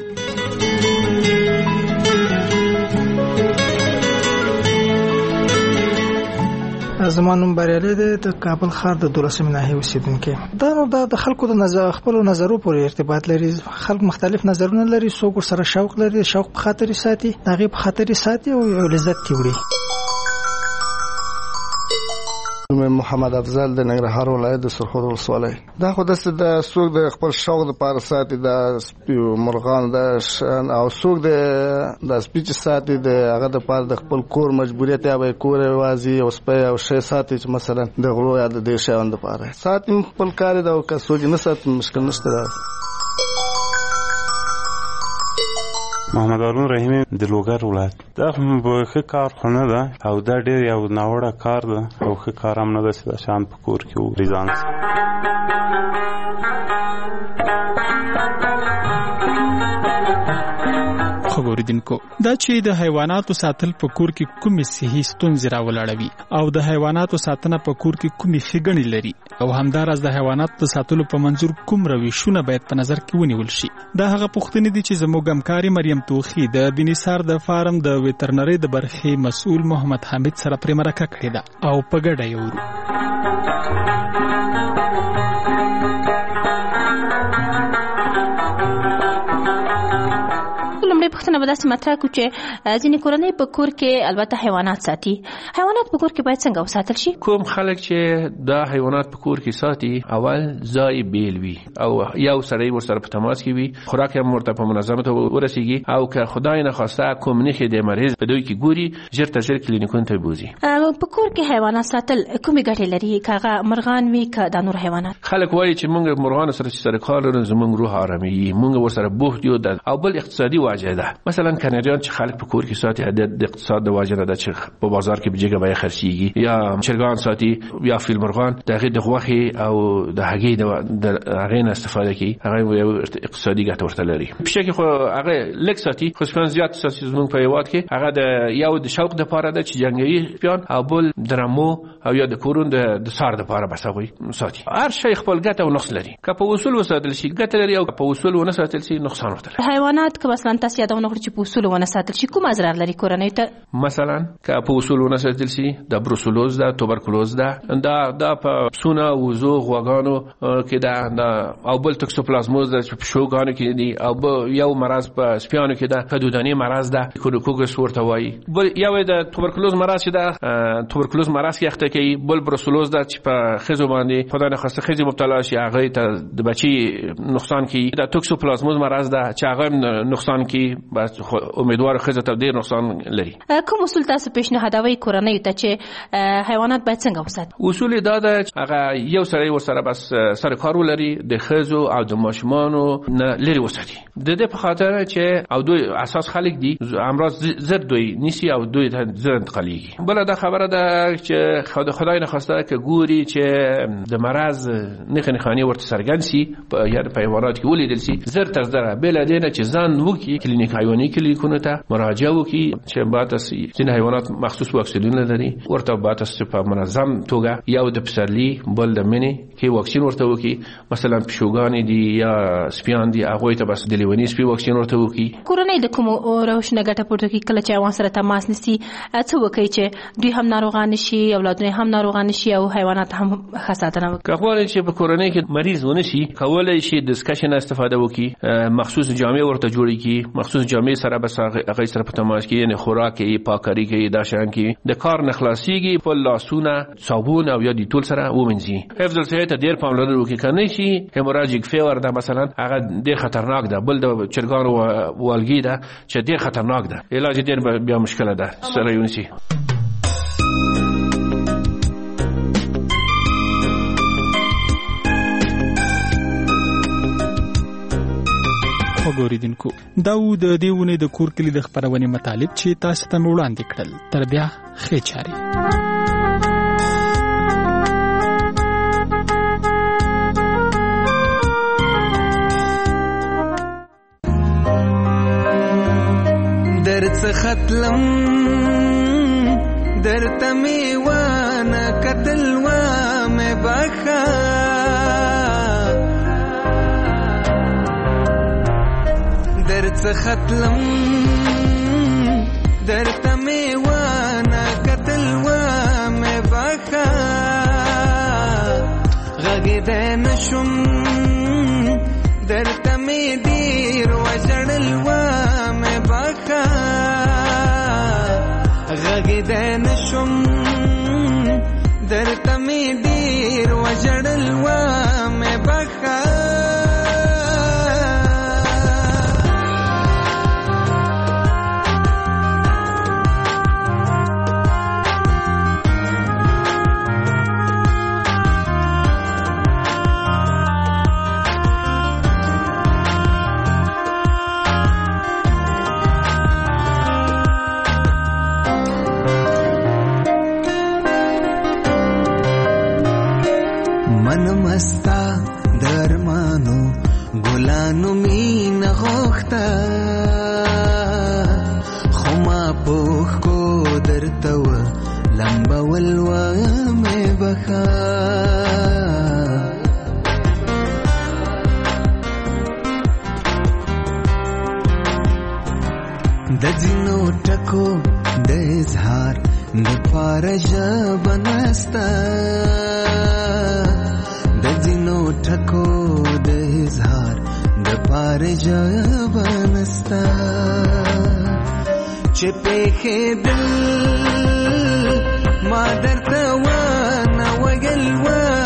زمانوم بریالي د کابل ښار د 12 ناحیه اوسیدونکو. دا د خلکو د خپل نظرو پورې ارتباط لري. خلک مختلف نظرونه لري، څوک سره شوق لري، شوق په خاطر ساتي، هغه په خاطر ساتي او لذت وړي. محمد افضل د ننګرهار ولایت د سرخود ولسوالۍ. دا خو د څوک د خپل شوق لپاره ساتي د مرغان د او څوک د سپیچ ساتي د هغه د پاره د خپل کور مجبوریت یا به کور وازي او سپي او شی ساتي چې مثلا د غلو یا د دې شیانو لپاره ساتي خپل کار دا او که څوک نه ساتي مشکل نشته. محمد هارون رحیمی د لوګر ولایت. دا ښه کار خو نه ده او دا ډېر یو ناوړه کار ده او ښه کار هم نه ده چې دا شیان په کور کې وریزان شي. خبردونکو دا چې د حیواناتو ساتل په کور کې کومې صحي ستونزې راولاړوي او د حیواناتو ساتنه په کور کې کومې ښېګڼې لري او همداراز د حیواناتو د ساتلو په منظور کوم رویشونه باید په نظر کې ونیول شي. دا هغه پوښتنې دي چې زموږ همکاري مریم توخي د بینیسار د فارم د ویترنري د برخې مسؤل محمد حامد سره پرې مرکه کړې ده او په ګډه یې ورو. پښتنه به داسې مطرح کړو چې ځینې کورنۍ په کور کې البته حیوانات ساتي. حیوانات په کور کې باید څنګه وساتل شي؟ کوم خلک چې دا حیوانات په کور کې ساتي اول ځای بیل وي او یو سړی ورسره په تماس کې وي، خوراک هم ورته په منظمه توګه ورسیږي او که خدای نه خواسته کوم نښې د مریض په دوی کې ګوري ژر تر ژر کلینیکونو ته بوزي. په کور کې حیوانات ساتل کومې ګټې لري؟ که هغه مرغان وي که دا نور حیوانات؟ خلک وایي چې موږ مرغانو سره چې سره کار لرو زموږ روح آرامي، موږ ورسره بوخت یو او بل اقتصادي واجه ده. مثلا کاناریان چې خلک په کور کې ساتي د اقتصاد د واجب ده چې په بازار کې به جګه به خرڅيږي، یا چرګان ساتي یا فیل مرغان دغه د غوښې او د هګۍ د هغې نه استفاده کوي، هغه یو اقتصادي ګټه ورته لري. په شکه خو هغه لږ ساتي خو څنګه زیات ساتي زموږ په هیواد کې هغه د یو د شوق د پاره ده چې جنگي پیان او بل درمو او یا د کورون د سار د پاره بسوي ساتي. هر شی خپل ګټه او نقص لري. که په اصول وساتل شي ګټه لري او په اصول ونه ساتل شي نقصان ورته لري. حیوانات که مثلا تاسو یادونه کړئ چې په اصول ونه ساتل شي کوم ضرر لري کورنۍ ته؟ مثلا که په اصول ونه ساتل شي د بروسلوز ده، توبرکلوز ده، دا په سونه وزو غوګانو کې ده او بل توکسوپلازموز ده چې په شوګانو کې دي او یو مرض په سپیانو کې ده کدودانی مرض ده کونوکوګس ورته وایي. بل یو د توبرکلوز مرض چې ده توبرکلوز مرض کې اخته کوي، بل بروسلوز ده چې په خزو باندې خدای نه خواسته خزي مبتلا شي هغه ته د بچي نقصان کوي. د توکسوپلازموز مرض ده چې هغه نقصان کوي بس امیدوار خزه ته ډیر نقصان لري. کوم اصول تاسو پیشنهادوي کورنۍ ته چې حیوانات باید څنګه وساتي؟ اصول دا ده هغه یو سړی ورسره بس سره کار ولري د خزو او د ماشومانو نه لري وساتي. د دې په خاطر چې او دوی اساس خلک دي امراض زر دوی نسی او دوی ته زر انتقالیږي. بل دا خبره ده چې خدای نه خواسته که ګوري چې د مرض نه خاني ورته سرګن سي یا په حیوانات کې ولیدل سي زر تر زر بل دینه چې ځان وکي کلینیک حیواني کلینیکونه ته مراجعه وکي چې بعد از ځینې حیوانات مخصوص واکسینونه لري ورته بعد از په منظم توګه یو د پسرلی بل د منی کې واکسین ورته وکي. مثلا پښوګان دي یا سپیان دي هغه ته بس د لیونی سپي واکسین ورته وکي. کورنۍ د کوم روښنه ګټه پورته کوي کله چې حیوان سره تماس نسی څه وکړي چې دوی هم ناروغان شي اولادونه هم ناروغان شي او حیوانات هم خاصاتنه وکړي؟ کله چې په کورنۍ کې مریض ونه شي کولای شي د سکشن استفاده وکي، مخصوص جامې ورته جوړي کی، مخصوص جامې سره بس هغه سره په تماس کې یعنی خوراک یې پاکاری کې دا شان کې د کار نخلاصيږي په لاسونه صابون او یا ډیټول سره ومنځي. حفظ الصحت ډیر پاملرنه وکړي کنه شي هیموراجیک فیور دا مثلا هغه ډیر خطرناک ده، بل د چرګانو والګي ده چې ډیر خطرناک ده، علاج ډیر بیا مشکله ده سره یونسي. وګوریدونکو دا و د دیونه د کور کلی د خبرونه مطالب چې تاسو ته وړاندې کړل. تر بیا ښه چاري. درڅ ختلم درته میوانه قتل و مې بخا درڅ ختلم درته میوانه قتل و مې بخا غږیدای نشم درته مې ډیر وژړل و مې بخا غږیدای نشم درته مې ډېر وژړل ومې بخښه مستا درمانو ګلانو مینه غوښته خو ما پوښ کو درته و لمبول ومې بخښه د ځینو ټکو د اظهار د پاره ژبه نسته د ځینو ټکو د اظهار د پاره ژبه نسته چې پېښېدل ما درته ونه ویل